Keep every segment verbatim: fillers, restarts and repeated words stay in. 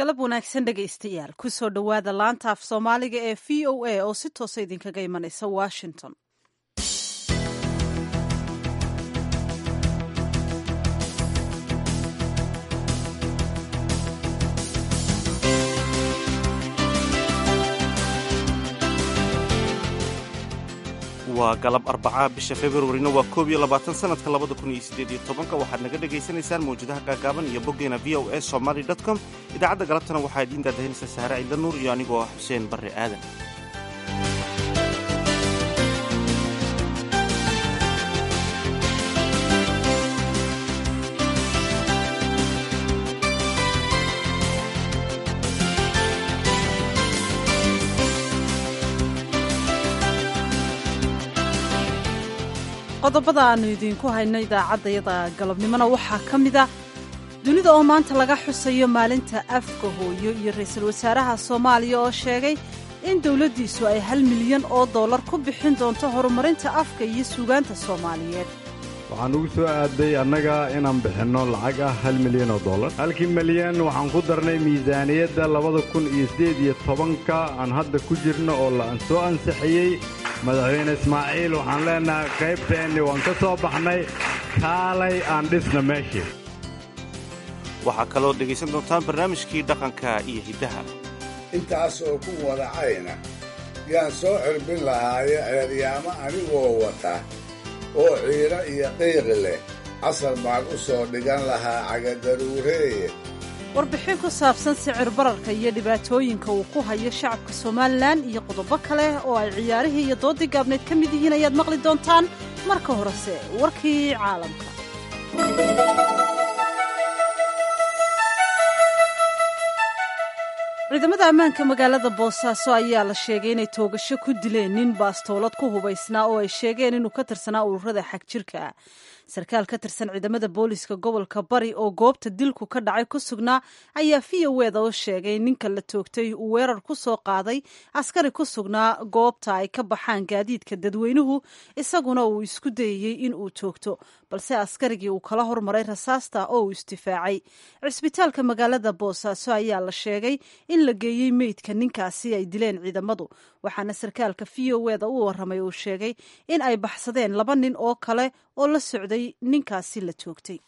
galab wanaagsan dhegaystayaal kusoo dhowaada laanta af soomaaliga ee v o a oo si toosa idinkaga imanaysa washington. waa galab arbacaa bisha februarina waa koob iyo labaatan sanadka labada kun iyo siddeed iyo tobanka waxaad naga dhegaysanaysaan mawjadaha gaagaaban iyo boggeena v o a somaly dot com idaacadda galabtana waxaa idiin daadahinaysa saare ciidla nuur iyo anigoo ah xuseen barre aadan. qodobada aanu idiinku hayno idaacaddayada galabnimona waxaa ka mid ah dunida oo maanta laga xusayo maalinta afka hooyo iyo ra-iisul wasaaraha soomaaliya oo sheegay in dowladdiisu ay hal milyan oo dollar ku bixin doonto horumarinta afka iyo suugaanta soomaaliyeed. waxaan ugu soo aaday annaga inaan bixinno lacag ah hal milyan oo dollar. halkii milyan waxaan ku darnay miisaaniyadda labada kun iyo siddeed iyo tobanka aan hadda ku jirno oo la soo ansixiyey madaxweyne ismaaciil. waxaan leenahay qaybteenni waan ka soo baxnay, kaalay aan dhisna meeshii. waxaa kaloo dhegaysan doontaan barnaamijkii dhaqanka iyo hiddaha. intaas oo ku wadacayna yaan soo xirbin lahaaye ceeryaamo anigoo wata oo ciiro iyo qiiqi leh casar baan u soo dhigan lahaa cagadaruureeye. warbixin ku saabsan sicir bararka iyo dhibaatooyinka uu ku hayo shacabka somalilan iyo qodobo kale oo ay ciyaarihii iyo doodii gaabneed ka mid yihiin ayaad maqli doontaan. marka horese warkii caalamka. ciidamada ammaanka magaalada boosaaso ayaa la sheegay inay toogasho ku dileen nin baastoolad ku hubaysnaa oo ay sheegeen inuu ka tirsanaa ururada xagjirka. sarkaal ka tirsan ciidamada booliiska gobolka bari oo goobta dilku ka dhacay ku sugnaa ayaa v o eda oo sheegay ninka la toogtay uu weerar ku soo qaaday askari ku sugnaa goobta ay ka baxaan gaadiidka dadweynuhu, isaguna uu isku dayayey in uu toogto, balse askarigii uu kala hormaray rasaasta oo uu isdifaacay. cisbitaalka magaalada boosaaso ayaa la sheegay in la geeyey meydka ninkaasi ay dileen ciidamadu, waxaana sarkaalka v o eda u warramay uu sheegay in ay baxsadeen laba nin oo kale oo la socday ninkaasi la toogtay.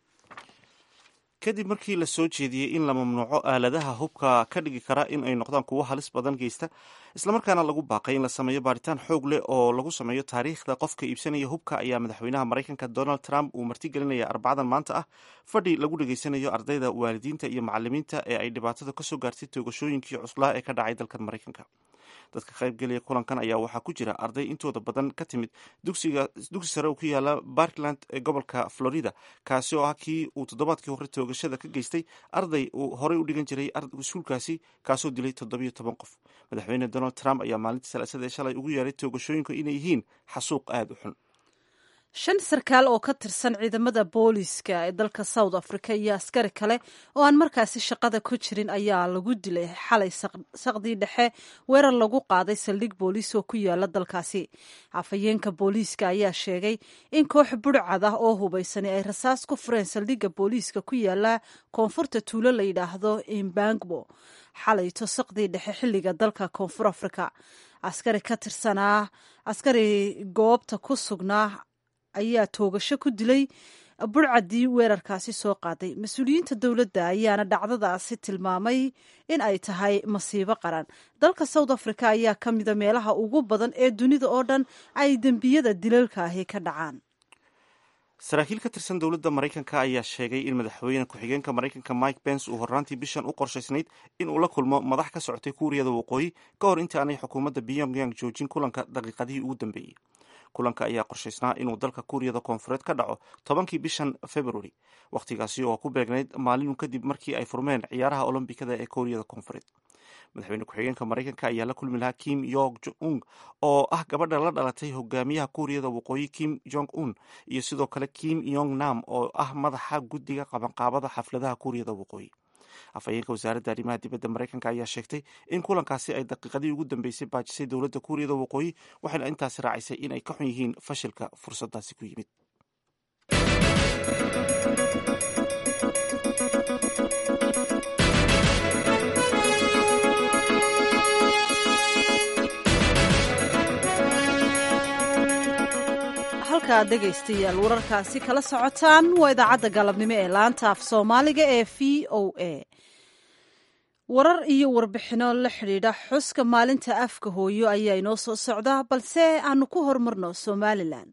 kadib markii la soo jeediyey in la mamnuuco aaladaha hubka ka dhigi kara in ay noqdaan kuwo halis badan geysta, islamarkaana lagu baaqay in la sameeyo baaritaan xoog leh oo lagu sameeyo taariikhda qofka iibsanaya hubka, ayaa madaxweynaha maraykanka donald trump uu martigelinaya arbacadan maanta ah fadhi lagu dhegaysanayo ardayda, waalidiinta iyo macalimiinta ee ay dhibaatada ka soo gaartay toogashooyinkii cuslaa ee ka dhacay dalkan maraykanka. dadka qaybgelaya kulankan ayaa waxaa ku jira arday intooda badan ka timid dugsiga dugsi sare oo ku yaala Parkland ee gobolka Florida, kaasi oo ah kii uu toddobaadkii hore toogashada ka geystay arday uu horey u dhigan jiray iskuulkaasi, kaasoo dilay toddobiyo toban qof. madaxweyne donald trump ayaa maalintii salaasada ee shalay ugu yeeray toogashooyinku inay yihiin xasuuq aada u xun. shan sarkaal oo ka tirsan ciidamada booliiska ee dalka south africa iyo askari kale oo aan markaasi shaqada ku jirin ayaa lagu dilay xalay saqdii dhexe weerar lagu qaaday saldhig booliis oo ku yaala dalkaasi. afhayeenka booliiska ayaa sheegay in koox budhcad ah oo hubaysani ay rasaas ku fureen saldhigga booliiska ku yaala koonfurta tuulo la yidhaahdo imbangbo xalayto saqdii dhexe xilliga dalka koonfur africa. askari ka tirsanaa askari goobta ku sugnaa ayaa toogasho ku dilay budhcaddii weerarkaasi soo qaaday. mas-uuliyiinta dowladda ayaana dhacdadaasi tilmaamay in ay tahay masiibo qaran. dalka south africa ayaa ka mida meelaha ugu badan ee dunida oo dhan ay dembiyada dilalka ahi ka dhacaan. saraakiil ka tirsan dowladda maraykanka ayaa sheegay in madaxweyne ku-xigeenka maraykanka mike pence uu horraantii bishan u qorshaysnayd in uu la kulmo madax ka socotay kuuriyada waqooyi ka hor intii aanay xukuumadda pyongyang joojin kulanka daqiiqadihii ugu dambeeyey. kulanka ayaa qorshaysnaa inuu dalka kuuriyada koonfureed ka dhaco tobankii bishan februari, wakhtigaasi oo ku beegnayd maalinu kadib markii ay furmeen ciyaaraha olombikada ee kuuriyada koonfureed. madaxweyne ku-xigeenka maraykanka ayaa la kulmi lahaa kim yong ung oo ah gabadha la dhalatay hogaamiyaha kuuriyada waqooyi kim jong un, iyo sidoo kale kim yong nam oo ah madaxa guddiga qabanqaabada xafladaha kuuriyada waqooyi. afhayeenka wasaaradda arrimaha dibadda maraykanka ayaa sheegtay in kulankaasi ay daqiiqadii ugu dambeysay baajisay dowladda kuuriyada waqooyi, waxayna intaasi raacisay in ay ka xun yihiin fashilka fursaddaasi ku yimid. halkaad dhegaystayaal wararkaasi kala socotaan waa idaacadda galabnimo ee laanta af soomaaliga ee v o a warar iyo warbixino la xidhiidha xuska maalinta afka hooyo ayaa inoo soo socda balse aanu ku horumarno somalilan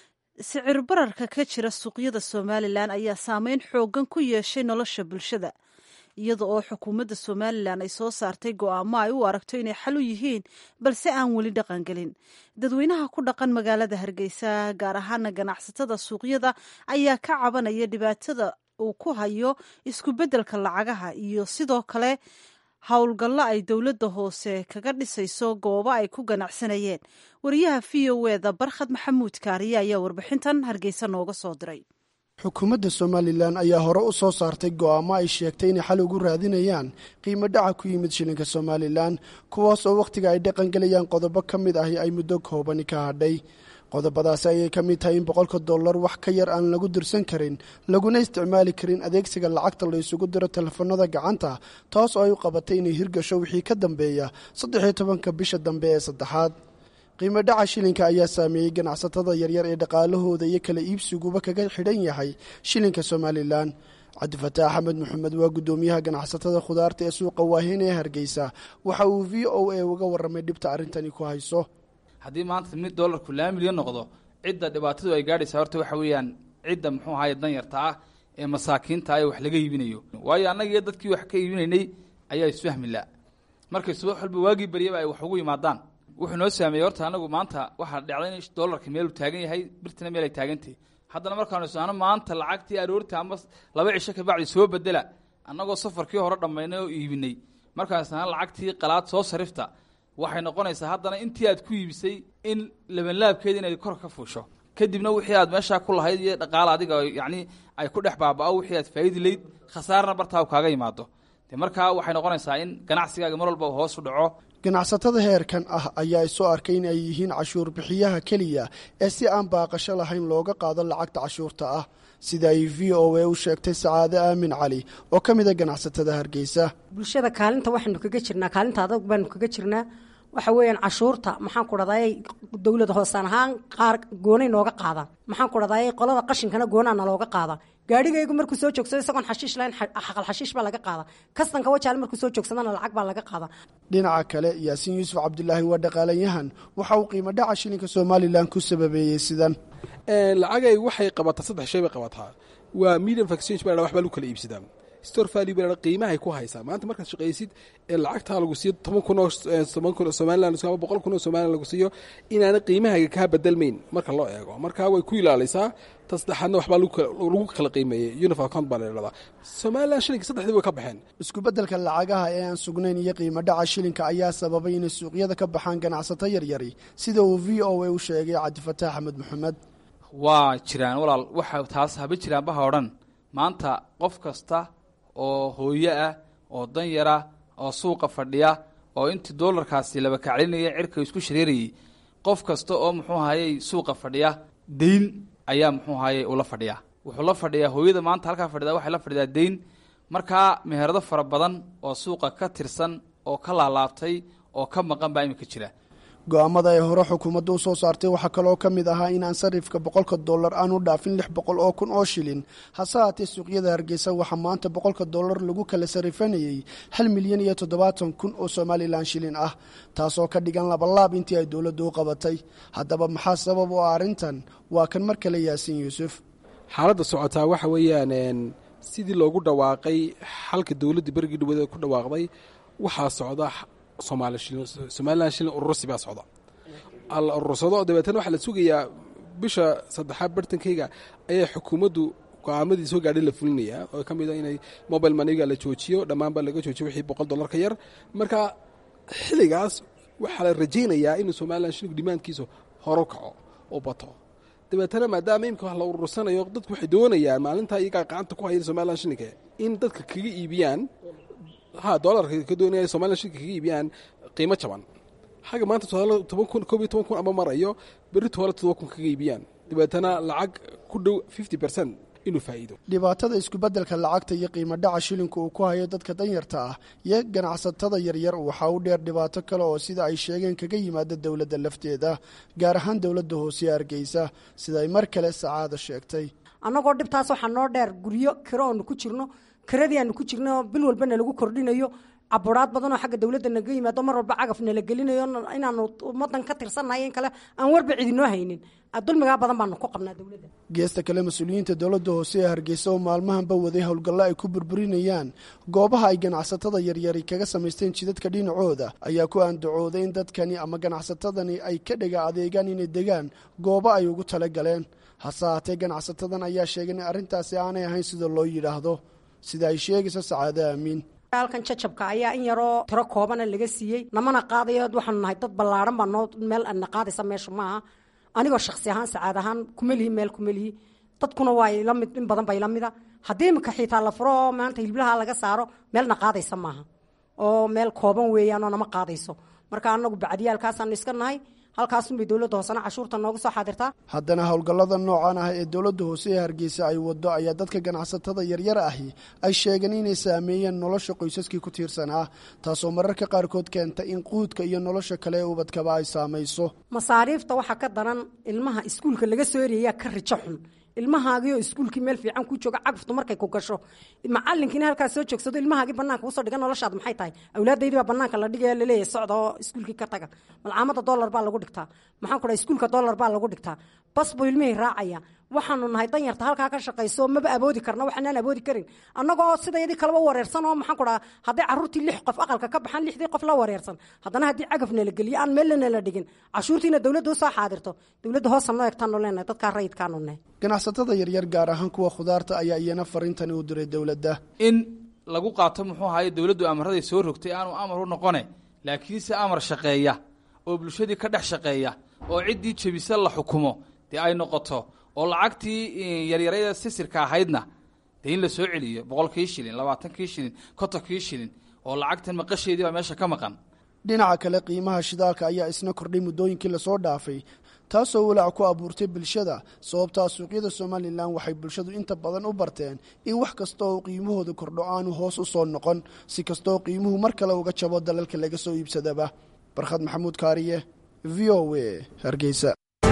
sicir bararka ka jira suuqyada somalilan ayaa saameyn xoogan ku yeeshay nolosha bulshada iyada oo xukuumadda somalilan ay soo saartay go'aamo ay u aragto inay xal u yihiin balse aan weli dhaqangelin dadweynaha ku dhaqan magaalada hargeysa gaar ahaana ganacsatada suuqyada ayaa ka cabanaya dhibaatada uu ku hayo isku beddelka lacagaha iyo sidoo kale howlgallo ay dowladda hoose kaga dhisayso goobo ay ku ganacsanayeen wariyaha v o eda barkhad maxamuud kaariye ayaa warbixintan hargeysa nooga soo diray xukuumadda somalilan ayaa hore u soo saartay go'aamo ay sheegtay inay xal ugu raadinayaan qiimo dhaca ku yimid shilinka somalilan kuwaas oo wakhtiga ay dhaqangelayaan qodobo ka mid ahi ay muddo koobani ka hadhay qodobadaasi ayay ka mid tahay in boqolka dollar wax ka yar aan lagu dirsan karin laguna isticmaali karin adeegsiga lacagta la isugu diro telefoonada gacanta taas oo ay u qabatay inay hirgasho wixii ka dambeeya saddex iyo tobanka bisha dambe ee saddexaad qiimo dhaca shilinka ayaa saameeyey ganacsatada yaryar ee dhaqaalahooda iyo kala iibsiguba kaga xidhan yahay shilinka somalilan cabdifataax axmed maxamed waa guddoomiyaha ganacsatada khudaarta ee suuqa waaheyn ee hargeysa waxa uu v o a uga warramay dhibta arrintani ku hayso haddii maanta mid dollarku laba milyan noqdo cidda dhibaatadu ay gaadhaysaa horta waxa weeyaan cidda muxuu ahaye danyarta ah ee masaakiinta ah ee wax laga iibinayo waayo annagiiyo dadkii wax ka iibinaynay ayaa isfahmi la markay subax walba waagii baryaba ay wax ugu yimaadaan wuxuu noo saameeyey horta anagu maanta waxaa dhacday in dollarka meel uu taagan yahay birtina meel ay taagantahay haddana markaanu isano maanta lacagtii aroortii ama laba cisho ka bacdi soo bedela annagoo safarkii hore dhammaynay oo iibinay markaan isnaan lacagtii qalaad soo sarifta waxay noqonaysaa haddana intii aad ku iibisay in labanlaabkeeda inay kor ka fuusho kadibna wixii aad meeshaa ku lahayd iyo dhaqaale adiga yacni ay ku dhex baaba'o wixii aad faa'iidi layd khasaarna bartaa kaaga yimaado de markaa waxay noqonaysaa in ganacsigaaga mar walba hoos u dhaco ganacsatada heerkan ah ayaa isoo arkay in ay yihiin cashuur bixiyaha keliya ee si aan baaqasho lahayn looga qaado lacagta cashuurta ah sida ay v o a u sheegtay sacaade aamin cali oo ka mid a ganacsatada hargeysa bulshada kaalinta waxaynu kaga jirnaa kaalinta adag baanu kaga jirnaa waxa weeyaan cashuurta maxaan ku dhahday dowladda hoosaan ahaan qaar goonay nooga qaadaan maxaan ku dhahday qolada qashinkana goonaana looga qaada gaadhigaygu markuu soo joogsado isagoon xashiish lahayn xaqal xashiish baa laga qaada kastanka wajaale markuu soo joogsadana lacag baa laga qaada dhinaca kale yaasiin yuusuf cabdulaahi waa dhaqaalayahan waxa uu qiimo dhaca shilinka somalilan ku sababeeyey sidan lacagay waxay qabataa saddex shay bay qabataa waa medium of exchange baa wax baa lagu kala iibsadaa store value baa qiimaha ku haysaa maanta markaad shaqaysid ee lacagta lagu siiyo toban kun oo toban kun oo Soomaaliland ama boqol kun oo Soomaaliland lagu siiyo inaana qiimahaaga ka bedelmayn marka loo eego marka way ku ilaalaysaa tasdaxna waxba lagu kala qiimeeyay uniform account baa leedahay Soomaaliland shilinka saddexdii way ka baxeen isku bedelka lacagaha ee aan sugnayn iyo qiimo dhaca shilinka ayaa sababay in suuqyada ka baxaan ganacsato yaryar sida uu v o a u sheegay Cabdifataax Axmed Maxamed waa jiraan walaal waxa taas haba jiraan baha oran maanta qof kasta oo hooyo ah oo dan yara oo suuqa fadhiya oo intii dollarkaasi laba kaclinaya cirka isku shareerayay qof kasta oo muxuu ahaayay suuqa fadhiya deyn ayaa muxuu ahaayay ula fadhiya wuxuu la fadhiyaa hooyada maanta halka fadhida waxay la fadhidaa deyn marka meherado fara badan oo suuqa ka tirsan oo ka laalaabtay oo ka maqan baa imika jira go'aamada ay hore xukuumaddu u soo saartay waxaa kaloo ka mid ahaa in aan sarifka boqolka dollar aan u dhaafin lix boqol oo kun oo shilin hase haatee suuqyada hargeysa waxaa maanta boqolka dollar lagu kala sarifanayay hal milyan iyo toddobaatan kun oo somalilan shilin ah taasoo ka dhigan labalaab intii ay dowladdu u qabatay haddaba maxaa sabab u ah arrintan waa kan mar kale yaasiin yuusuf xaaladda socotaa waxa weeyaan sidii loogu dhawaaqay xalka dowladda berigii dhawada ku dhawaaqday waxaa socda Somaliland shilin urursi baa socda al urursado dabeetana waxa la sugayaa bisha saddexaad bartankayga ayaa xukuumaddu go'aamadii soo gaadhay la fulinaya oo kamid ah inay mobile money-ga la joojiyo dhammaan baa laga joojiyo wixii boqol dollar ka yar marka xilligaas waxaa la rajaynayaa inuu Somaliland shilin demand-kiisu horo kaco oo bato dabeetana maadaama imka wax la urursanayo dadku waxay doonayaan maalinta iyaga gacanta ku hayay Somaliland shilinka in dadka kaga iibiyaan ha dollarka ka doonaya Soomaaliya shirka kaga iibiyaan qiimo jaban xaga maanta toban kun koob iyo toban kun ama marayo bari toban kun kaga iibiyaan dibaatana lacag ku dhow fifty percent inuu faa'iido. dhibaatada isku-beddelka lacagta iyo qiimo dhaca shilinku uu ku hayo dadka danyarta ah iyo ganacsatada yaryar waxaa u dheer dhibaato kale oo sida ay sheegeen kaga yimaada dowladda lafteeda, gaar ahaan dowladda hoose ee Hargeysa, sida ay mar kale Sacaada sheegtay. annagoo dhibtaas waxaa noo dheer guryo kiro oonu ku jirno, kiradii aanu ku jirno bil walbana lagu kordhinayo, caburaad badanoo xagga dowladda naga yimaado, mar walba cagaf nala gelinayo, inaanu ummadan ka tirsannahay in kale aan warba cidinoo haynin. dulmigaa badan baanu ku qabnaa dowladda. geesta kale mas-uuliyiinta dowladda hoose ee Hargeysa oo maalmahanba waday howlgallo ay ku burburinayaan goobaha ay ganacsatada yaryari kaga samaysteen jidadka dhinacooda ayaa ku aandacooday in dadkani ama ganacsatadani ay ka dhaga adeegaan inay degaan goobo ay ugu tala galeen. hase haatee ganacsatadan ayaa sheegay in arrintaasi aanay ahayn sida loo yidhaahdo, sida ay sheegayso Sacaade Amiin. halkan jajabka ayaa in yaroo tiro koobana laga siiyey, namana qaadayo. waxaanu nahay dad ballaaran baa noo meel adna qaadaysa meesha maaha. anigoo shaksi ahaan Sacaad ahaan kuma lihi meel kuma lihi, dadkuna waa ila mid, in badan bay la mida. haddii imika xitaa la furo oo maanta hilblaha laga saaro meelna qaadaysa maaha, oo meel kooban weeyaan oo nama qaadayso. marka anagu bacdiyaalkaasaanu iska nahay, halkaasunbay dowladda hoosena cashuurta noogu soo xaadirtaa. haddana howlgallada noocan ah ee dowladda hoose ee Hargeysa ay wado ayaa dadka ganacsatada yaryar ahi ay sheegeen inay saameeyeen nolosha qoysaskii ku tiirsanaa, taasoo mararka qaarkood keenta in quudka iyo nolosha kale ee ubadkaba ay saamayso. masaariifta waxaa ka daran ilmaha iskuulka laga soo ereeyaa ka rijo xun. ilmahaagii oo iskuulkii meel fiican ku jooga, cagaftu markay ku gasho, macalinkiina halkaas soo joogsado, ilmahaagii banaanka usoo dhigan, noloshaad maxay tahay? awlaadaydii baa banaanka la dhigaya, laleeyahay socda oo iskuulkii ka taga. malcaamada dollar baa lagu dhigtaa, maxaan ku dhahay iskuulka dollar baa lagu dhigtaa, bas buu ilmihii raacaya. waxaanu nahay danyarta halkaa ka shaqayso, maba aboodi karna, waxaanaan aboodi karin annagoo sidayadii kaleba wareersan. oo maxaan ku dhaha hadday carruurtii lix qof aqalka ka baxaan, lixdii qof la wareersan, haddana haddii cagafna la geliyo aan meelna la dhigin, cashuurtiina dowladda usoo xaadirto, dowladda hoosa noo egtaanu leenahay, dadkaa rayidkaanu nahay. ganacsatada yaryar gaar ahaan kuwa khudaarta ayaa iyana farintani u diray dowladda in lagu qaato muxuu ahaye dowladdu amaraday soo rogtay aanu amar u noqone, laakiinse amar shaqeeya oo bulshadii ka dhex shaqeeya oo ciddii jebisa la xukumo dee ay noqoto, oo lacagtii yaryarada sisirka ahaydna dee in la soo celiyo boqolkii shilin, labaatankii shilin, kontonkii shilin, oo lacagtan maqasheedii baa meesha ka maqan. dhinaca kale qiimaha shidaalka ayaa isna kordhay muddooyinkii lasoo dhaafay, taasoo walaac ku abuurtay bulshada. sababtaa suuqyada Somalilan waxay bulshadu inta badan u barteen in wax kasta oo qiimahooda kordho aanu hoos u soo noqon, si kastoo qiimuhu mar kale uga jabo dalalka laga soo iibsadaba. Barkhad Maxamuud Kaariye, V O A, Hargeysa.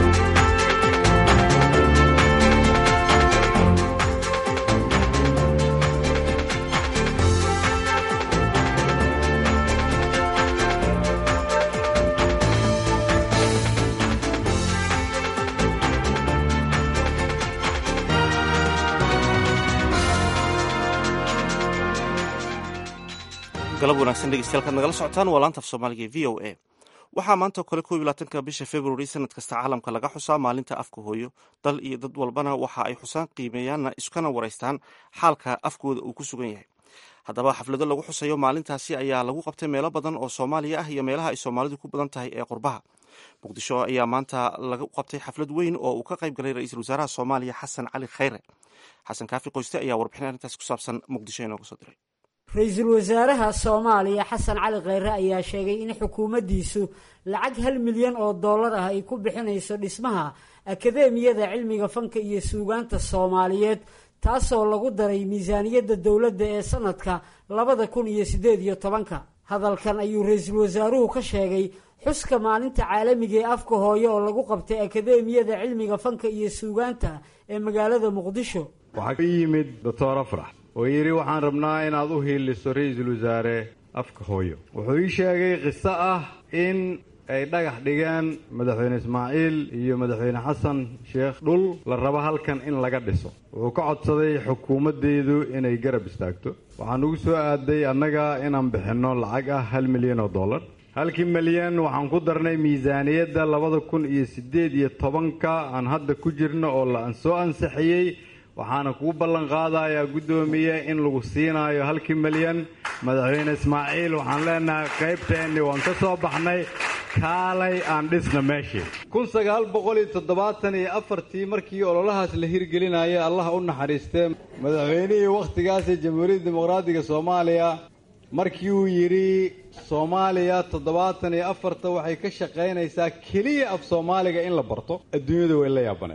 galab wanaagsan dhegeystayaal nagala socotaan waa laanta af soomaaliga ee v o a. waxaa maanta oo kale koob iyo labaatanka bisha february sanad kasta caalamka laga xusaa maalinta afka hooyo. dal iyo dad walbana waxa ay xusaan qiimeeyaanna iskana waraystaan xaalka afkooda uu ku sugan yahay. haddaba xaflado lagu xusayo maalintaasi ayaa lagu qabtay meelo badan oo Soomaaliya ah iyo meelaha ay Soomaalidu ku badan tahay ee qurbaha. muqdisho ayaa maanta lagu qabtay xaflad weyn oo uu ka qayb galay ra-iisul wasaaraha Soomaaliya Xasan Cali Khayre. xasan kaafi qoyste ayaa warbixin arrintaas ku saabsan Muqdisho inooga soo diray. ra-iisul wasaaraha Soomaaliya Xasan Cali Khayre ayaa sheegay in xukuumaddiisu lacag hal milyan oo dollar ah ay ku bixinayso dhismaha Akadeemiyada Cilmiga Fanka iyo Suugaanta Soomaaliyeed, taasoo lagu daray miisaaniyadda dowladda ee sanadka labada kun iyo siddeed iyo tobanka. hadalkan ayuu ra-iisul wasaaruhu ka sheegay xuska maalinta caalamiga ee afka hooyo oo lagu qabtay Akadeemiyada Cilmiga Fanka iyo Suugaanta ee magaalada Muqdisho. waxaa ka yimid doctor Afrax oo yidhi waxaan rabnaa inaad u hiiliso ra-iisul wasaare afka hooyo. wuxuu ii sheegay qiso ah in ay dhagax dhigeen madaxweyne Ismaaciil iyo madaxweyne Xasan Sheekh dhul la rabo halkan in laga dhiso. wuxuu ka codsaday xukuumaddeedu inay garab istaagto. waxaan ugu soo aaday annaga inaan bixinno lacag ah hal milyan oo dollar. halkii milyan waxaan ku darnay miisaaniyadda labada kun iyo siddeed iyo tobanka aan hadda ku jirno oo la soo ansixiyey. waxaana kugu ballan qaadayaa guddoomiye in lagu siinaayo halkii milyan. madaxweyne Ismaaciil waxaan leenahay qaybteenni waan ka soo baxnay, kaalay aan dhisna meeshii. kun sagaal boqol iyo toddobaatan iyo afartii markii ololahaas la hirgelinayay, allah u naxariistee madaxweynihii wakhtigaasi jamhuuriyadda dimuqraadiga Soomaaliya markii uu yidhi Soomaaliya toddobaatan iyo afarta waxay ka shaqaynaysaa keliya af Soomaaliga in la barto, adduunyada way la yaabaneed.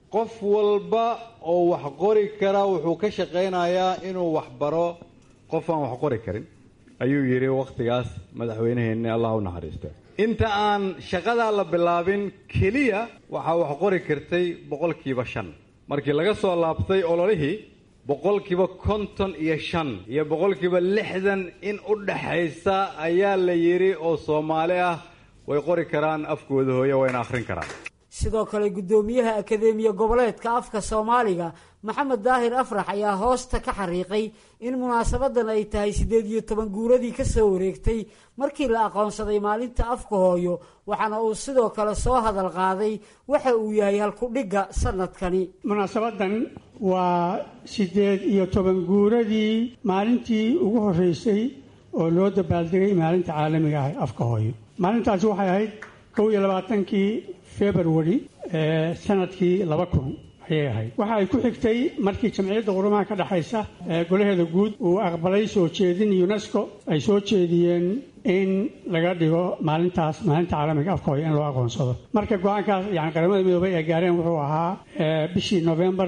qof walba oo wax qori kara wuxuu ka shaqaynayaa inuu wax baro qof aan wax qori karin ayuu yidhi wakhtigaas madaxweynaheenni allah u naxariista inta aan shaqadaa la bilaabin keliya waxaa wax qori kartay boqolkiiba shan markii laga soo laabtay ololihii boqolkiiba konton iyo shan iyo boqolkiiba lixdan in u dhaxaysa ayaa la yidhi oo soomaali ah way qori karaan afkooda hooye wayna akhrin karaan sidoo kale guddoomiyaha akadeemiya goboleedka afka soomaaliga maxamed daahir afrax ayaa hoosta ka xariiqay in munaasabadan ay tahay siddeed iyo toban guuradii ka soo wareegtay markii la aqoonsaday maalinta afka hooyo waxaana uu sidoo kale soo hadal qaaday waxa uu yahay halkudhigga sanadkani munaasabadan waa siddeed iyo toban guuradii maalintii ugu horreysay oo loo dabaaldegay maalinta caalamiga ah afka hooyo maalintaasi waxay ahayd kow iyo labaatankii february ee sanadkii laba kun ayay ahayd waxa ay ku xigtay markii jamciyadda qurumaha ka dhexaysa ee golaheeda guud uu aqbalay soo jeedin unesco ay soo jeediyeen in laga dhigo maalintaas maalinta caalamiga afka hooyo in loo aqoonsado marka go-aankaas yani qaramada midoobay ee gaareen wuxuu ahaa bishii november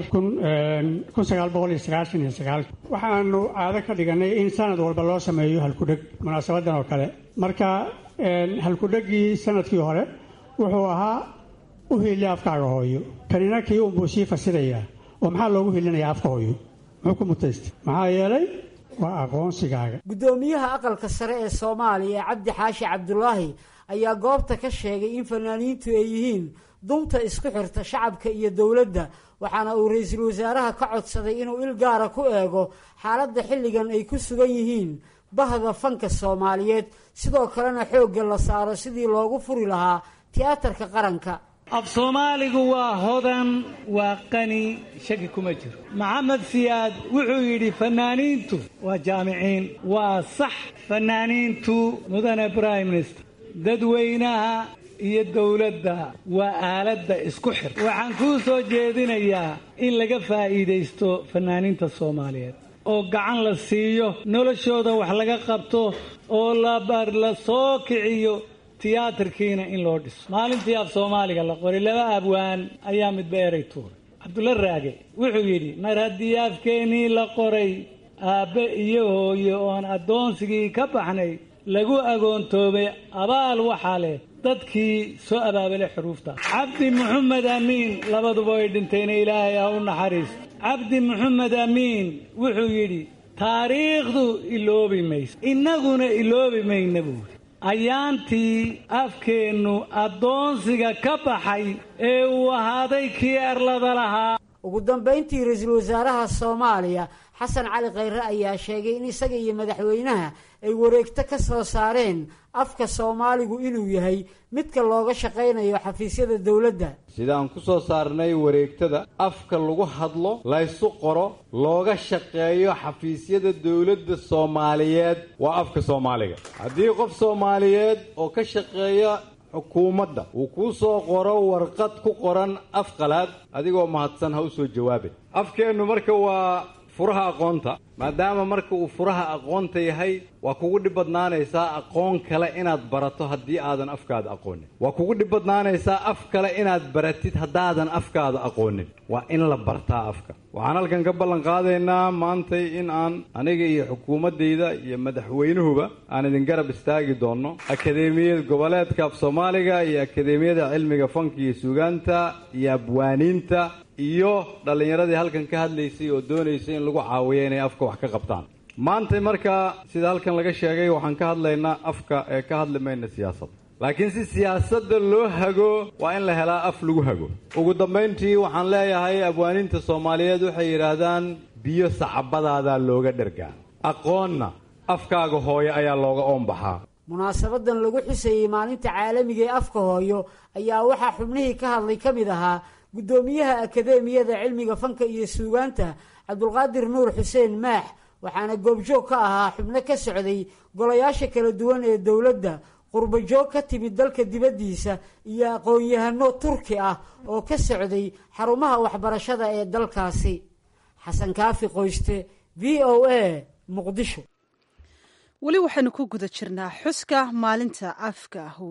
kun sagaal boqol iyo sagaashan iyo sagaal waxaanu caado ka dhiganay in sanad walba loo sameeyo halkudheg munaasabadan oo kale marka halkudhegii sanadkii hore wuxuu ahaa u hiili afkaaga hooyo kanina kii unbuu sii fasirayaa oo maxaa loogu hilinayaa afka hooyo muxuu ku mutaystay maxaa yeelay waa aqoonsigaaga guddoomiyaha aqalka sare ee soomaaliya cabdi xaashi cabdulaahi ayaa goobta ka sheegay in fanaaniintu ay yihiin dunta isku xirta shacabka iyo dowladda waxaana uu ra-iisul wasaaraha ka codsaday inuu il gaara ku eego xaaladda xilligan ay ku sugan yihiin bahda fanka soomaaliyeed sidoo kalena xoogga la saaro sidii loogu furi lahaa tiyaatarka qaranka af soomaaligu waa hodan waa qani shaki kuma jiro maxamed siyaad wuxuu yidhi fanaaniintu waa jaamiciin waa sax fanaaniintu mudane prime minister dadweynaha iyo dowladda waa aaladda isku xir waxaan kuu soo jeedinayaa in laga faa'iidaysto fanaaniinta soomaaliyeed oo gacan la siiyo noloshooda wax laga qabto oo labar la soo kiciyo tiyaatarkiina in loo dhiso maalintii af soomaaliga la qoray laba abwaan ayaa midba eray tuuray cabdulla raage wuxuu yidhi mar haddii afkeennii la qoray aabbe iyo hooye oon addoonsigii ka baxnay lagu agoontoobay abaal waxaa leh dadkii soo abaabale xuruufta cabdi maxamed amiin labaduba ay dhintayna ilaahay ha u naxariisto cabdi maxamed amiin wuxuu yidhi taariikhdu iloobi mayso innaguna iloobi mayna buuri ayaantii afkeennu addoonsiga ka baxay ee uu ahaaday kii erlada lahaa ugu dambayntii ra-iisul wasaaraha soomaaliya xasan cali khayre ayaa sheegay in isaga iyo madaxweynaha ay wareegto ka soo saareen afka soomaaligu inuu yahay midka looga shaqaynayo xafiisyada dowladda sidaan ku soo saarnay wareegtada afka lagu hadlo laysu qoro looga shaqeeyo xafiisyada dowladda soomaaliyeed waa afka soomaaliga haddii qof soomaaliyeed oo ka shaqeeya xukuumadda uu kuu soo qoro warqad ku qoran af qalaad adigoo mahadsan ha u soo jawaabin afkeennu marka waa furaha aqoonta maadaama marka uu furaha aqoonta yahay waa kugu dhib badnaanaysaa aqoon kale inaad barato haddii aadan afkaada aqoonin waa kugu dhib badnaanaysaa af kale inaad baratid haddaadan afkaada aqoonin waa in la bartaa afka waxaan halkan ka ballan qaadaynaa maantay in aan aniga iyo xukuumaddayda iyo madaxweynuhuba aan idin garab istaagi doonno akadeemiyada goboleedka af soomaaliga iyo akadeemiyada cilmiga fanka iyo suugaanta iyo abwaaniinta iyo dhallinyaradii halkan ka hadlaysay oo doonaysay in lagu caawiyo inay afka wax ka qabtaan maantay markaa sida halkan laga sheegay waxaan ka hadlaynaa afka ee ka hadli mayna siyaasadda laakiin si siyaasadda loo hago waa in la helaa af lagu hago ugu dambayntii waxaan leeyahay abwaaniinta soomaaliyeed waxay yidhaahdaan biyo sacabadaadaa looga dhergaa aqoonna afkaaga hooyo ayaa looga oonbaxaa munaasabadan lagu xusayey maalinta caalamiga ee afka hooyo ayaa waxaa xubnihii ka hadlay ka mid ahaa guddoomiyaha akadeemiyada cilmiga fanka iyo suugaanta cabdulqaadir nuur xuseen maax waxaana goobjoog ka ahaa xubno ka socday golayaasha kala duwan ee dowladda qurbajoog ka timid dalka dibaddiisa iyo aqoon-yahano turki ah oo ka socday xarumaha waxbarashada ee dalkaasi xasan kaafi qoyste v o a muqdisho weli waxaynu ku guda jirnaa xuska maalinta afka hooyo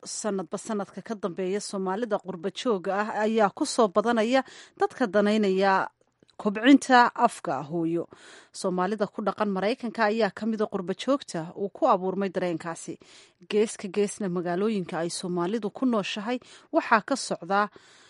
sanadba sanadka ka dambeeya soomaalida qurba jooga ah ayaa ku soo badanaya dadka danaynaya kobcinta afka hooyo. soomaalida ku dhaqan maraykanka ayaa ka mida qurba joogta uu ku abuurmay dareenkaasi. geeska geesna magaalooyinka ay soomaalidu ku nooshahay waxaa ka socdaa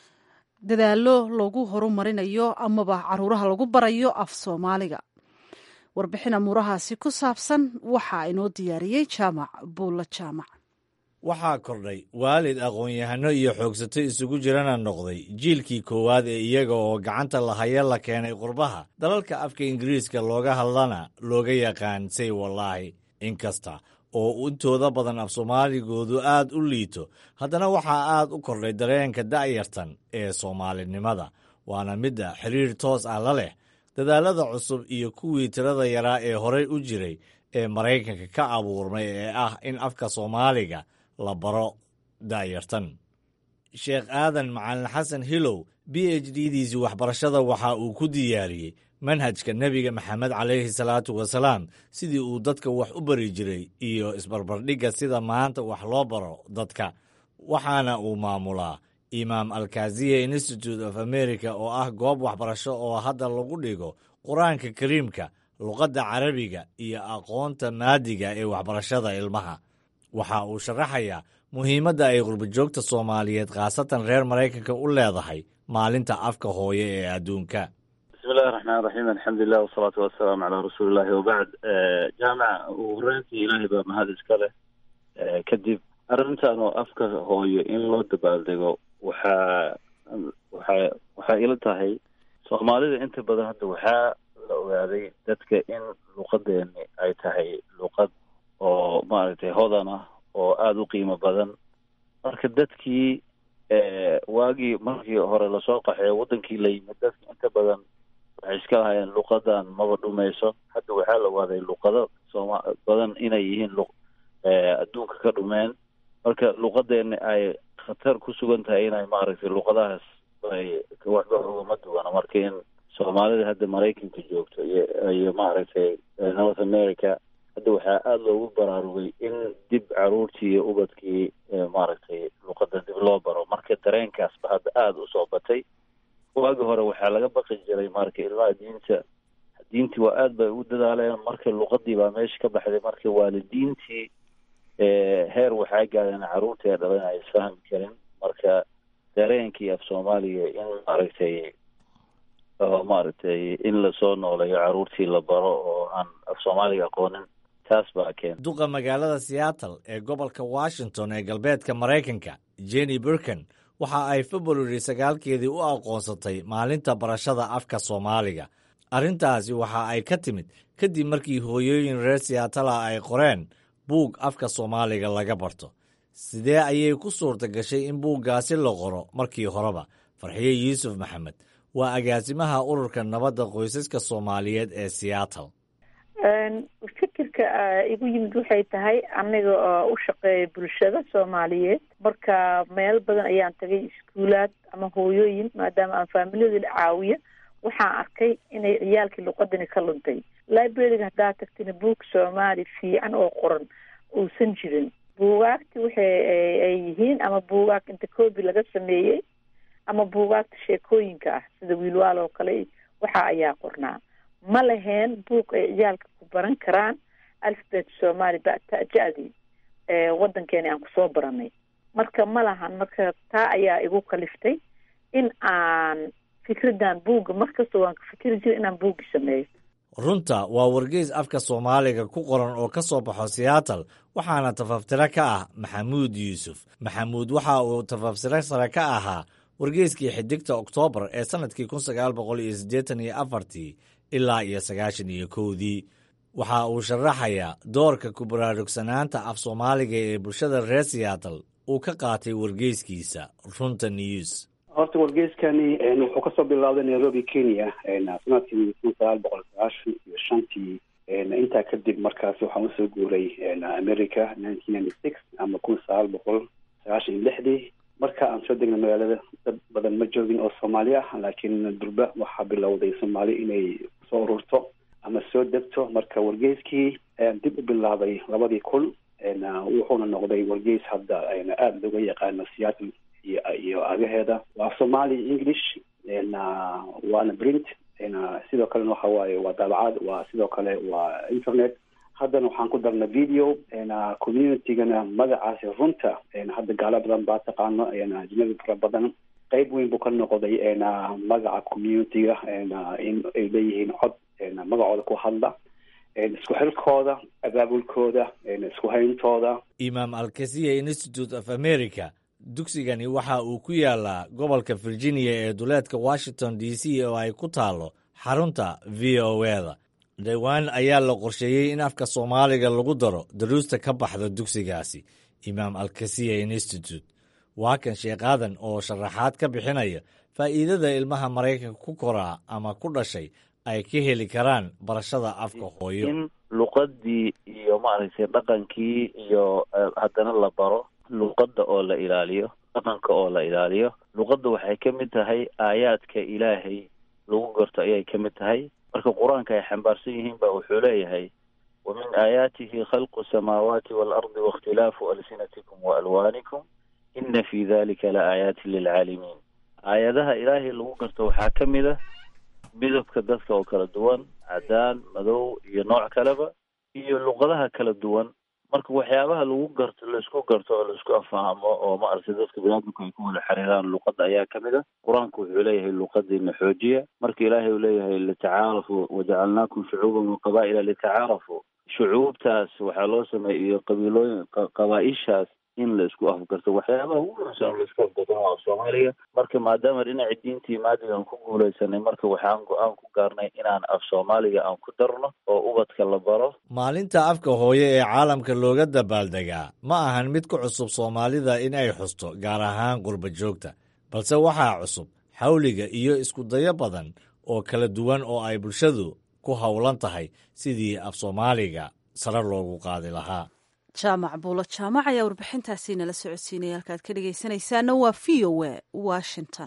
dadaalo lagu horumarinayo amaba caruuraha lagu barayo af soomaaliga. warbixin amuurahaasi ku saabsan waxaa inoo diyaariyey jaamac buulla jaamac. waxaa kordhay waalid aqoon-yahano iyo xoogsato isugu jirana noqday jiilkii koowaad ee iyaga oo gacanta lahaya la keenay qurbaha dalalka afka ingiriiska looga hadlana looga yaqaan say wallaahi. inkasta oo intooda badan af soomaaligoodu aad u liito, haddana waxaa aad u kordhay dareenka da'yartan ee soomaalinimada, waana midda xiriir toos ah la leh dadaalada cusub iyo kuwii tirada yaraa ee horay u jiray ee maraykanka ka abuurmay ee ah in afka soomaaliga la baro da'yartan. sheekh aadan macalin xasan hilow b h d diisii waxbarashada waxa uu ku diyaariyey manhajka nebiga maxamed calayhi salaatu wasalaam sidii uu dadka wax u bari jiray iyo isbarbardhigga sida maanta wax loo baro dadka. waxaana uu maamulaa imaam alkaziya institute of america oo ah goob waxbarasho oo hadda lagu dhigo qur-aanka kariimka, luqadda carabiga iyo aqoonta maadiga ee waxbarashada ilmaha. waxa uu sharaxayaa muhiimadda ay qurbajoogta soomaaliyeed khaasatan reer maraykanka u leedahay maalinta afka hooye ee adduunka. bismillahi raxmaan raxiim, alxamdulilah wasalaatu wasalaamu calaa rasuulillahi wabacd. jaamaca ugu horeyntii ilaahay baa mahad iska leh. kadib arrintan oo afka hooyo in loo dabaaldego waxaa waxaa waxay ila tahay soomaalida inta badan hadda waxaa la ogaaday dadka in luqadeeni ay tahay luqad oo maaragtay hodan ah oo aada u qiimo badan. marka dadkii waagii markii hore lasoo qaxeeyo waddankii la yimid dadki inta badan waxay iska lahayeen luqadan maba dhumayso. hadda waxaa la ogaaday luqado sooma badan inay yihiin luq adduunka ka dhumeen. marka luqadeeni ay khatar ku sugan tahay inay maaragtay luqadahaas ay waxba ugama duwana. marka in soomaalida hadda maraykanka joogto iyo iyo maaragtay north america hadda waxaa aada loogu baraarugay in dib caruurtii iyo ubadkii maaragtay luqada dib loo baro. marka dareenkaasba hadda aada usoo batay. waagi hore waxaa laga baqi jiray marka ilmaha diinta diintii waa aad bay u dadaaleen. marka luqadii baa meesha ka baxday. marka waalidiintii heer waxaa gaadeen caruurtii ee dhalan ay isfahmi karin. marka dareenkii af soomaaliga in maaragtay oo maaragtay in lasoo nooleeyo caruurtii la baro oo aan af soomaaliga aqoonin, taas baa keena. duqa magaalada seattle ee gobolka washington ee galbeedka maraykanka jenny burkan waxa ay february sagaalkeedii u aqoonsatay maalinta barashada afka soomaaliga. arrintaasi waxa ay ka timid kadib markii hooyooyin reer seattle ay qoreen buug afka soomaaliga laga barto. sidee ayay ku suurta gashay in buuggaasi la qoro markii horeba? farxiye yuusuf maxamed waa agaasimaha ururka nabadda qoysaska soomaaliyeed ee seattle. fikirka igu yimid waxay tahay aniga oo u shaqeeya bulshada soomaaliyeed. marka meel badan ayaan tagay iskuulaad ama hooyooyin, maadaama aan faamilyada caawiya. waxaan arkay inay ciyaalkii luqadani ka luntay. librariga haddaa tagtina buug soomaali fiican oo qoran uusan jirin. buugaagti waxay ay yihiin ama buugaag inta coobi laga sameeyey ama buugaagta sheekooyinka ah sida wiilwaal oo kale waxa ayaa qornaa. ma laheen buug ay ciyaalka ku baran karaan alfabet soomaali bata-ja-dii ee waddankeeni aan kusoo baranay. marka ma lahan. marka taa ayaa igu kaliftay in aan fikraddan buugga markasta waan ka fikiri jira inaan buuggi sameeyo. runta waa wargeys afka soomaaliga ku qoran oo ka soo baxo seattle, waxaana tafaftiro ka ah maxamuud yuusuf. maxamuud waxa uu tafaftiro sare ka ahaa wargeyskii xidigta oktoobar ee sannadkii kun sagaal boqol iyo siddeetan iyo afartii ilaa iyo sagaashan iyo kowdii. waxa uu sharaxayaa doorka ku baraarugsanaanta af soomaaliga ee bulshada reer seattle uu ka qaatay wargeyskiisa runta news. horta wargeyskani wuxuu kasoo bilowday nairobi, kenya sanadkii kun sagaal boqol sagaashan iyo shantii. intaa kadib markaasi waxaan usoo guuray america nineteen ninety six ama kun sagaal boqol sagaashan iyo lixdii. marka aan soo degnay magaalada dad badan ma joogin oo soomaali ah, laakiin durba waxaa bilowday soomaali inay soo ururto ama soo degto. marka wargeyskii dib u bilaabay labadii kun wuxuuna noqday wargeys hadda aada looga yaqaano Seattle iyo iyo agaheeda. waa Somali English waana print sidoo kalena waxa waaye waa daabacad, waa sidoo kale waa internet. haddana waxaan ku darna video communitygana magacaasi runta hadda gaala badan baa taqaano ajnabi fara badan qayb weyn buu ka noqday magaca communityga in ay leeyihiin cod magacooda ku hadla, isku xilkooda, abaabulkooda, isku hayntooda. Imam Al-Qasiya Institute of America dugsigani waxa uu ku yaalaa gobolka Virginia ee duleedka Washington D C oo ay ku taalo xarunta V O A-da. dhowaan ayaa la qorsheeyey in afka Soomaaliga lagu daro daruusta ka baxda dugsigaasi Imam Al-Qasiya Institute. waa kan sheekaadan oo sharaxaad ka bixinaya faa'iidada ilmaha Maraykanka ku koraa ama ku dhashay ay ka heli karaan barashada afka hooyo. in luqadii iyo maaragtay dhaqankii iyo haddana la baro luqadda oo la ilaaliyo, dhaqanka oo la ilaaliyo. luqadda waxay ka mid tahay aayaadka Ilaahay lagu garto ayay ka mid tahay. marka qur-aanka ay xambaarsan yihiin baa wuxuu leeyahay ومن آياته خلق السماوات والأرض واختلاف ألسنتكم وألوانكم إن في ذلك لآيات للعالمين. آياتها إلهي اللي قرته وحاكمده midabka dadka oo kala duwan, cadaan, madow iyo nooc kaleba, iyo luqadaha kala duwan. marka waxyaabaha lagu garto la isku garto oo la isku afahamo oo ma aragtay dadka bini'aadamku ay ku wada xiriiraan luqadda ayaa ka mid ah. qur-aanku wuxuu leeyahay luqadiina xoojiya. marka ilaahay uu leeyahay litacaarafu wajacalnaakum shucuuban wa qabaa'ila litacaarafu, shucuubtaas waxaa loo sameeyay iyo qabiilooyin qabaa'ishaas in la isku afgarto. waxyaabaha ugu muhiimsan la isku afgarto waa Soomaaliga. marka maadaama dhinaca diintii maadigan ku guulaysanay, marka waxaan go-aan ku gaarnay inaan af Soomaaliga aan ku darno oo ubadka la baro. maalinta afka hooyo ee caalamka looga dabaaldegaa ma ahan mid ku cusub Soomaalida in ay xusto, gaar ahaan qurba joogta, balse waxaa cusub xawliga iyo isku dayo badan oo kala duwan oo ay bulshadu ku howlan tahay sidii af Soomaaliga sare loogu qaadi lahaa. jaamac buulo jaamac ayaa warbixintaasi nala socodsiinaya. halkaad ka dhegaysanaysaana waa V O A Washington.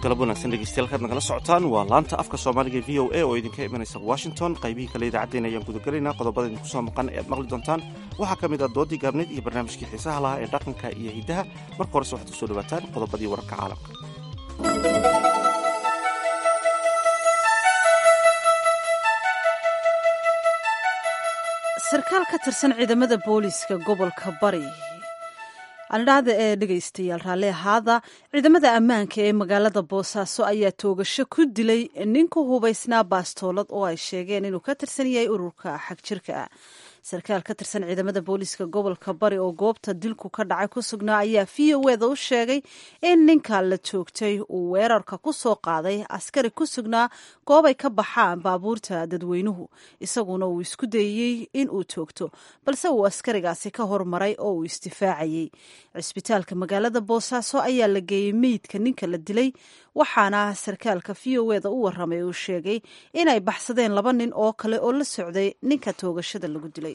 galab wanaagsan dhegeystayaal kaad nagala socotaan waa laanta afka soomaaliga e v o a oo idinka imanaysa washington qaybihii kale idaacaddeen ayaan gudagelaynaa qodobada idinku soo maqan ee aad maqli doontaan waxaa ka mid ah doodii gaabneyd iyo barnaamijkii xiisaha lahaa ee dhaqanka iyo hiddaha marka horese waxaad kusoo dhawaataan qodobadii wararka caalamka. sarkaal ka tirsan ciidamada booliiska gobolka bari aldhacda ee dhegaystayaal raalli ahaada ciidamada ammaanka ee magaalada boosaaso ayaa toogasho ku dilay nin ku hubaysnaa baastoolad oo ay sheegeen inuu ka tirsan yahay ururka xagjirka ah. sarkaal ka tirsan ciidamada booliiska gobolka bari oo goobta dilku ka dhacay ku sugnaa ayaa v o eda u sheegay in ninka la joogtay uu weerarka ku soo qaaday askari ku sugnaa goob ay ka baxaan baabuurta dadweynuhu, isaguna uu isku dayey in uu toogto balse uu askarigaasi ka hormaray oo uu isdifaacayey. cisbitaalka magaalada boosaaso ayaa la geeyey meydka ninka la dilay, waxaana sarkaalka v o eda u waramay uu sheegay inay baxsadeen laba nin oo kale oo la socday ninka toogashada lagu dilay.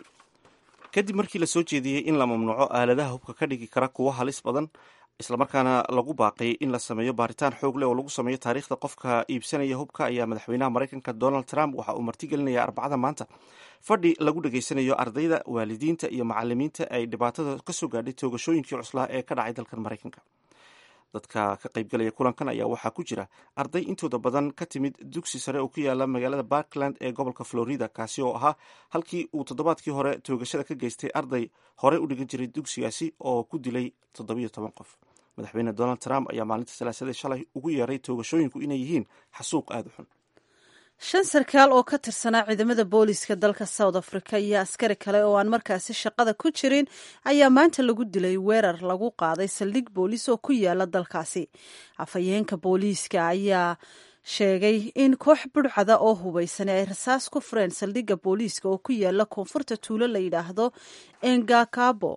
kadib markii la soo jeediyey in la mamnuuco aaladaha hubka ka dhigi kara kuwo halis badan islamarkaana lagu baaqay in la sameeyo baaritaan xoog leh oo lagu sameeyo taariikhda qofka iibsanaya hubka, ayaa madaxweynaha maraykanka donald trump waxa uu martigelinaya arbacada maanta fadhi lagu dhegaysanayo ardayda, waalidiinta iyo macalimiinta ay dhibaatada ka soo gaadhay toogashooyinkii cuslaa ee ka dhacay dalkan maraykanka. dadka ka qaybgalaya kulankan ayaa waxaa ku jira arday intooda badan ka timid dugsi sare oo ku yaala magaalada Parkland ee gobolka Florida, kaasi oo ahaa halkii uu toddobaadkii hore toogashada ka geystay arday hore u dhigan jiray dugsigaasi oo ku dilay toddobiyo toban qof. madaxweyne donald trump ayaa maalinta salaasada shalay ugu yeeray toogashooyinku inay yihiin xasuuq aada u xun. shan sarkaal oo ka tirsanaa ciidamada booliiska dalka South Africa iyo askari kale oo aan markaasi shaqada ku jirin ayaa maanta lagu dilay weerar lagu qaaday saldhig booliis oo ku yaala dalkaasi. afhayeenka booliiska ayaa sheegay in koox budhcada oo hubaysan ay rasaas ku fureen saldhigga booliiska oo ku yaala koonfurta tuulo la yidhaahdo Engakabo.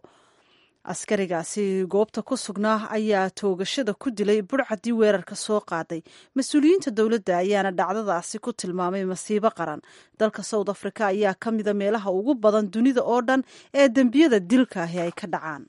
askarigaasi goobta ku sugnaa ayaa toogashada ku dilay budhcadii weerarka soo qaaday. mas-uuliyiinta dowladda ayaana dhacdadaasi ku tilmaamay masiibo qaran. dalka South Africa ayaa ka mida meelaha ugu badan dunida oo dhan ee dembiyada dilka ahi ay ka dhacaan.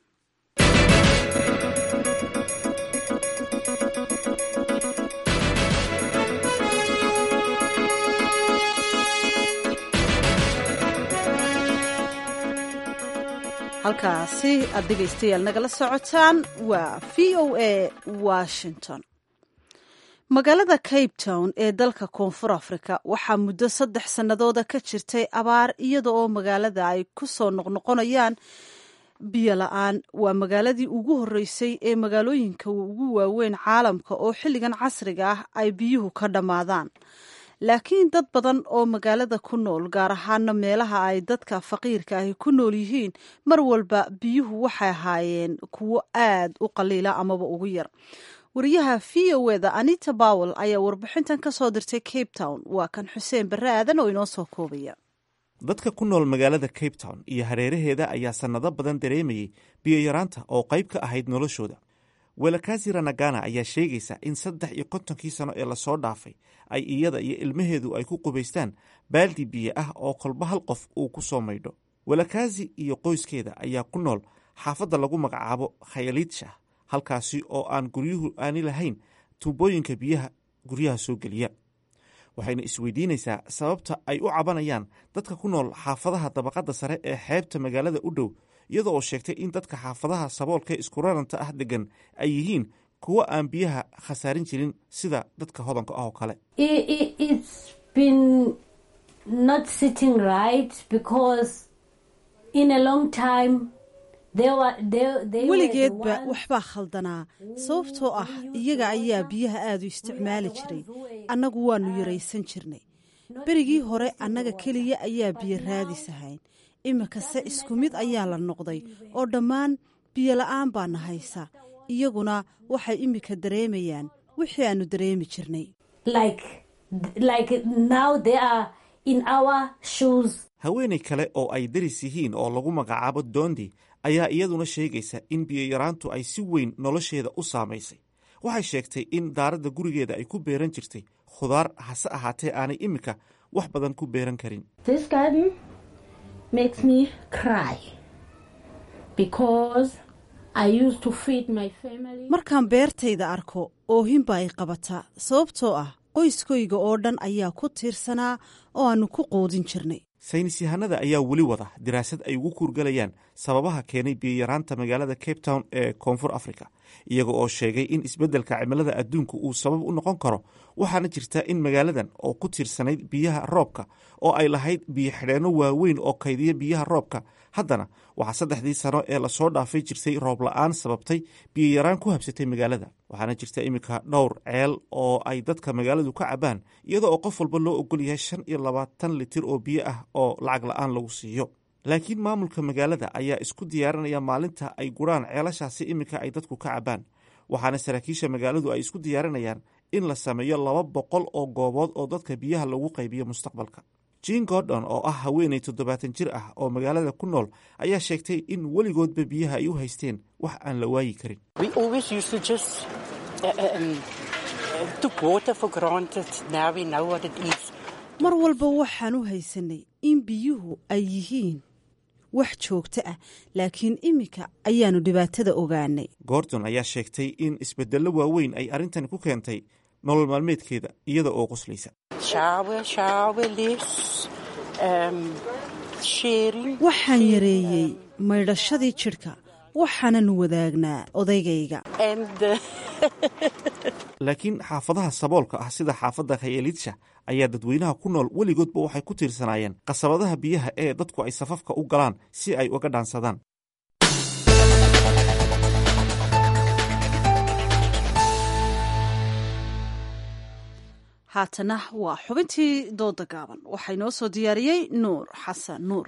halkaasi aad dhegaystayaal nagala socotaan waa v o a Washington. magaalada Cape Town ee dalka koonfur Afrika waxaa muddo saddex sannadooda ka jirtay abaar, iyada oo magaalada ay ku soo noqnoqonayaan biyo la-aan. waa magaaladii ugu horreysay ee magaalooyinka ugu waaweyn caalamka oo xilligan casriga ah ay biyuhu ka dhammaadaan. laakiin dad badan oo magaalada ku nool, gaar ahaana meelaha ay dadka faqiirka ahi ku nool yihiin, mar walba biyuhu waxay ahaayeen kuwo aad u qaliila amaba ugu yar. wariyaha v o eda Anita Powell ayaa warbixintan ka soo dirtay Cape Town. waa kan xuseen barre aadan oo inoo soo koobaya. dadka ku nool magaalada Cape Town iyo hareeraheeda ayaa sannado badan dareemayay biyo yaraanta oo qayb ka ahayd noloshooda. welakazi ranagana ayaa sheegaysa in saddex iyo kontonkii sano ee lasoo dhaafay ay iyada iyo ilmaheedu ay ku qubaystaan baaldi biyo ah oo kolba hal qof uu ku soo maydho. welakazi iyo qoyskeeda ayaa ku nool xaafadda lagu magacaabo khayalidsha, halkaasi oo aan guryuhu aani lahayn tuubooyinka biyaha guryaha soo geliya. waxayna isweydiinaysaa sababta ay u cabanayaan dadka ku nool xaafadaha dabaqadda sare ee xeebta magaalada u dhow, iyadoo oo sheegtay in dadka xaafadaha saboolka isku raranta ah degan ay yihiin kuwo aan biyaha khasaarin jirin sida dadka hodanka ah oo kale. weligeedba waxbaa khaldanaa, sababtoo ah iyaga ayaa biyaha aad u isticmaali jiray, annagu waanu yaraysan jirnay. berigii hore annaga keliya ayaa biyo raadis ahayn, iminkase isku mid ayaa la noqday oo dhammaan biyo la-aan baana haysa. iyaguna waxay iminka dareemayaan wixii aanu dareemi jirnay. haweenay kale oo ay daris yihiin oo lagu magacaabo Dondi ayaa iyaduna sheegaysa in biyo yaraantu ay si weyn nolosheeda u saamaysay. waxay sheegtay in daaradda gurigeeda ay ku beeran jirtay khudaar, hase ahaatee aanay iminka wax badan ku beeran karin. makes me cry because markaan beertayda arko oohinba ay qabataa sababtoo ah qoyskayga oo dhan ayaa ku tiirsanaa oo aannu ku quudin jirnay. saynis yahanada ayaa weli wada daraasad ay ugu kuurgalayaan sababaha keenay biyaraanta magaalada cape town ee koonfur africa, iyaga oo sheegay in isbeddelka cimilada adduunka uu sabab u noqon karo. waxaana jirta in magaaladan oo ku tiirsanayd biyaha roobka oo ay lahayd biyo xidheenno waaweyn oo kaydiya biyaha roobka, haddana waxaa saddexdii sano ee lasoo dhaafay jirtay roob la-aan sababtay biyoyaraan ku habsatay magaalada. waxaana jirta iminka dhowr ceel oo ay dadka magaaladu ka cabaan, iyadoo oo qof walba loo ogol yahay shan iyo labaatan litir oo biyo ah oo lacag la-aan lagu siiyo. laakiin maamulka magaalada ayaa isku diyaarinaya maalinta ay guraan ceelashaasi iminka ay dadku ka cabaan, waxaana saraakiisha magaaladu ay isku diyaarinayaan in la sameeyo laba boqol oo goobood oo dadka biyaha lagu qaybiyo mustaqbalka. jean gordon oo ah haweeney toddobaatan jir ah oo magaalada ku nool ayaa sheegtay in weligoodba biyaha ay u haysteen wax aan la waayi karin. mar walba waxaan u haysanay in biyuhu ay yihiin wax joogto ah, laakiin iminka ayaanu dhibaatada ogaanay. gordon ayaa sheegtay in isbedello waaweyn ay arrintani ku keentay nolol maalmeedkeeda iyada oo qoslaysa. waxaan yareeyey maydhashadii jidhka, waxaanan wadaagnaa odaygayga. laakiin xaafadaha saboolka ah sida xaafadda khayelitsha ayaa dadweynaha ku nool weligoodba waxay ku tiirsanaayeen qasabadaha biyaha ee dadku ay safafka u galaan si ay uga dhaansadaan. haatana waa xubintii dooda gaaban, waxaa inoo soo diyaariyey nuur xasan nuur.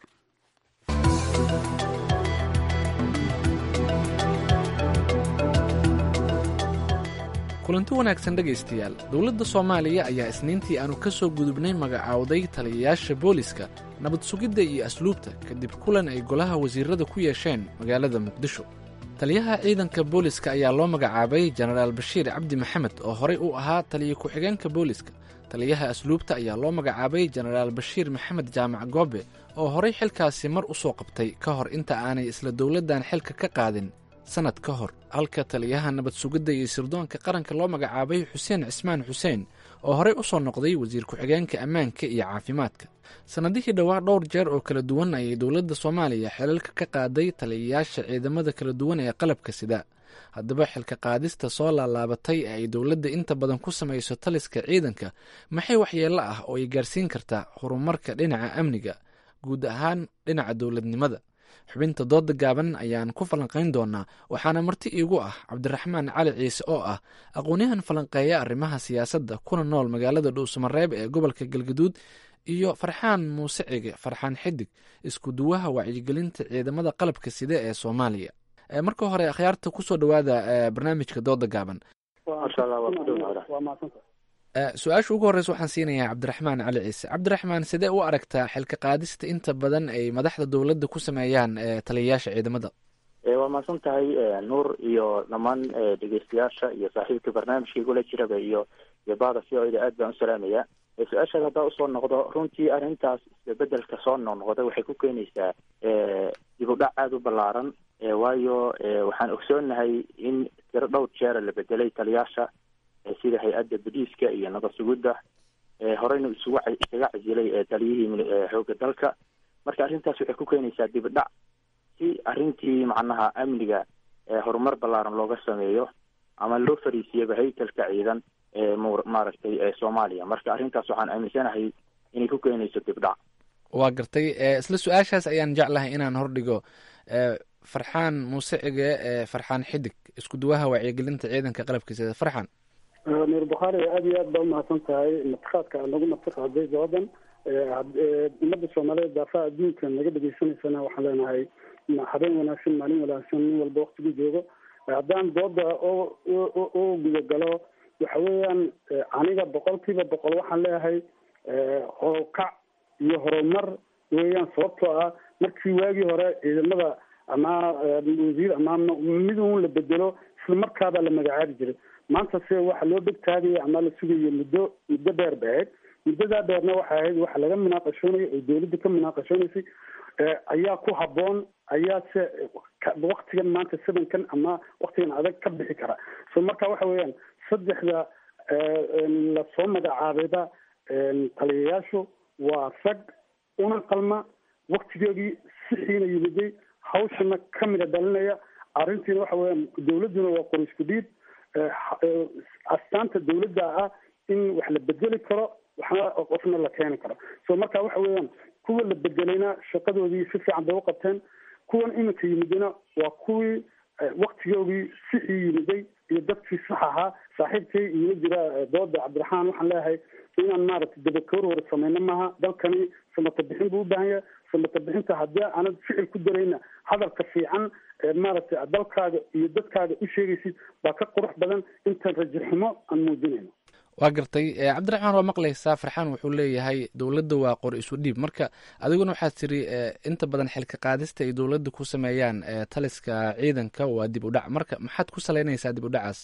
kulanti wanaagsan dhegaystayaal, dowladda soomaaliya ayaa isniintii aanu ka soo gudubnay magacaawday taliyayaasha booliska, nabad sugidda iyo asluubta kadib kulan ay golaha wasiirada ku yeesheen magaalada muqdisho. taliyaha ciidanka booliska ayaa loo magacaabay jenaraal bashiir cabdi maxamed oo horey u ahaa taliya ku-xigeenka booliska. taliyaha asluubta ayaa loo magacaabay jenaraal bashiir maxamed jaamac goobe oo horey xilkaasi mar u soo qabtay ka hor inta aanay isla dowladdan xilka ka qaadin sannad ka hor. halka taliyaha nabad sugidda iyo sirdoonka qaranka loo magacaabay xuseen cismaan xuseen oo horey u soo noqday wasiir ku-xigeenka ammaanka iyo caafimaadka. sannadihii dhowaa dhowr jeer oo kala duwan ayay dowladda soomaaliya xilalka ka qaaday taliyayaasha ciidamada kala duwan ee qalabka sida. haddaba xilka qaadista soo laalaabatay ee ay dowladda inta badan ku samayso taliska ciidanka maxay waxyeello ah oo ay gaarsiin kartaa horumarka dhinaca amniga, guud ahaan dhinaca dowladnimada? xubinta dooda gaaban ayaan ku falanqayn doonaa, waxaana marti iigu ah cabdiraxmaan cali ciise oo ah aqoon-yahan falanqeeya arrimaha siyaasadda kuna nool magaalada dhuusamareeb ee gobolka galgaduud, iyo farxaan muuse cige farxaan xidig, isku duwaha wacyigelinta ciidamada qalabka sida ee soomaaliya. marka hore akhyaarta kusoo dhawaada barnaamijka dooda gaaban. su-aasha ugu horreysa waxaan siinayaa cabdiraxmaan cali ciise. cabdiraxmaan, sidee u aragtaa xilka qaadista inta badan ay madaxda dowladda ku sameeyaan taliyayaasha ciidamada? waa mahadsan tahay nuur iyo dhammaan dhegeystayaasha iyo saaxiibka barnaamijka igula jiraba iyo iyo bada v o da aad baan u salaamaya. su-aashaada haddaa usoo noqdo, runtii arrintaas isbedelka soo noqnoqda waxay ku keenaysaa dib u dhac aada u ballaaran, waayo waxaan ogsoonahay in tiro dhowr jeera la bedelay taliyaasha sida hay-adda boliiska iyo nabad sugidda, horeyna isugu isaga casilay taliyihii xoogga dalka. marka arrintaas waxay ku keenaysaa dib u dhac si arrintii macnaha amniga horumar ballaaran looga sameeyo ama loo fariisiyaba haykalka ciidan maaragtay ee soomaaliya. marka arrintaas waxaan aaminsanahay inay ku keenayso dibdhac. waa gartay. isla su-aashaas ayaan jeclahay inaan hordhigo farxaan muuse cige, farxaan xidig, isku duwaha wacyigelinta ciidanka qalabkiisa. farxaan. nuur bukhaari, aada iyo aad baa umahadsan tahay martiqaadka aad nagu martiqaaday jawaban. ummadda soomaaliyeed daafaha adduunka naga dhegeysanaysana waxaan leenahay habeen wanaagsan, maalin wanaagsan, nin walba waktigu joogo. haddaan dooda oo oo gudagalo, waxa weeyaan aniga boqolkiiba boqol waxaan leeyahay horokac iyo horumar weeyaan. sababtoo ah markii waagii hore ciidamada ama wasiir ama midun la bedelo isla markaabaa la magacaabi jiray. maanta se waxa loo dhegtaagaya ama la sugayo muddo muddo dheer ba ahayd. muddadaa dheerna waxay ahayd waxa laga munaaqashoonayo oo dawladda ka munaaqashoonaysay ayaa ku habboon, ayaase waktigan maanta sabankan ama waktigan adag ka bixi kara. so marka waxa weeyaan saddexda lasoo magacaabayba taliyayaashu waa rag una qalma, waktigeedii si xiina yimiday, hawshana ka mida dhalinaya. arrintiina waxa weeyaan dawladduna waa qor isku dhiib. astaanta dawladda ah in wax la bedeli karo, waxna qofna la keeni karo. so marka waxa weeyaan kuwa la bedelayna shaqadoodii si fiican bay u qabteen, kuwan iminka yimidina waa kuwii waktigoodii sixii yimiday iyo dadkii sax ahaa. saaxiibkay iima jira dooda cabdiraxmaan, waxaan leeyahay inaan maaragtay dabakoor hore sameyno maaha. dalkani samata bixin buu u baahan yahay. samata bixinta haddii aanad ficil ku darayna hadalka fiican maaragtay dalkaaga iyo dadkaaga u sheegaysid baa ka qurux badan intaan rajaximo aan muujinayno. waa gartay cabdiraxmaan, waa maqlaysaa. farxaan wuxuu leeyahay dowladda waa qor isu dhiib. marka adiguna waxaad tiri inta badan xilka qaadista ay dowladda ku sameeyaan taliska ciidanka waa dib u dhac. marka maxaad ku salaynaysaa dib u dhacaas?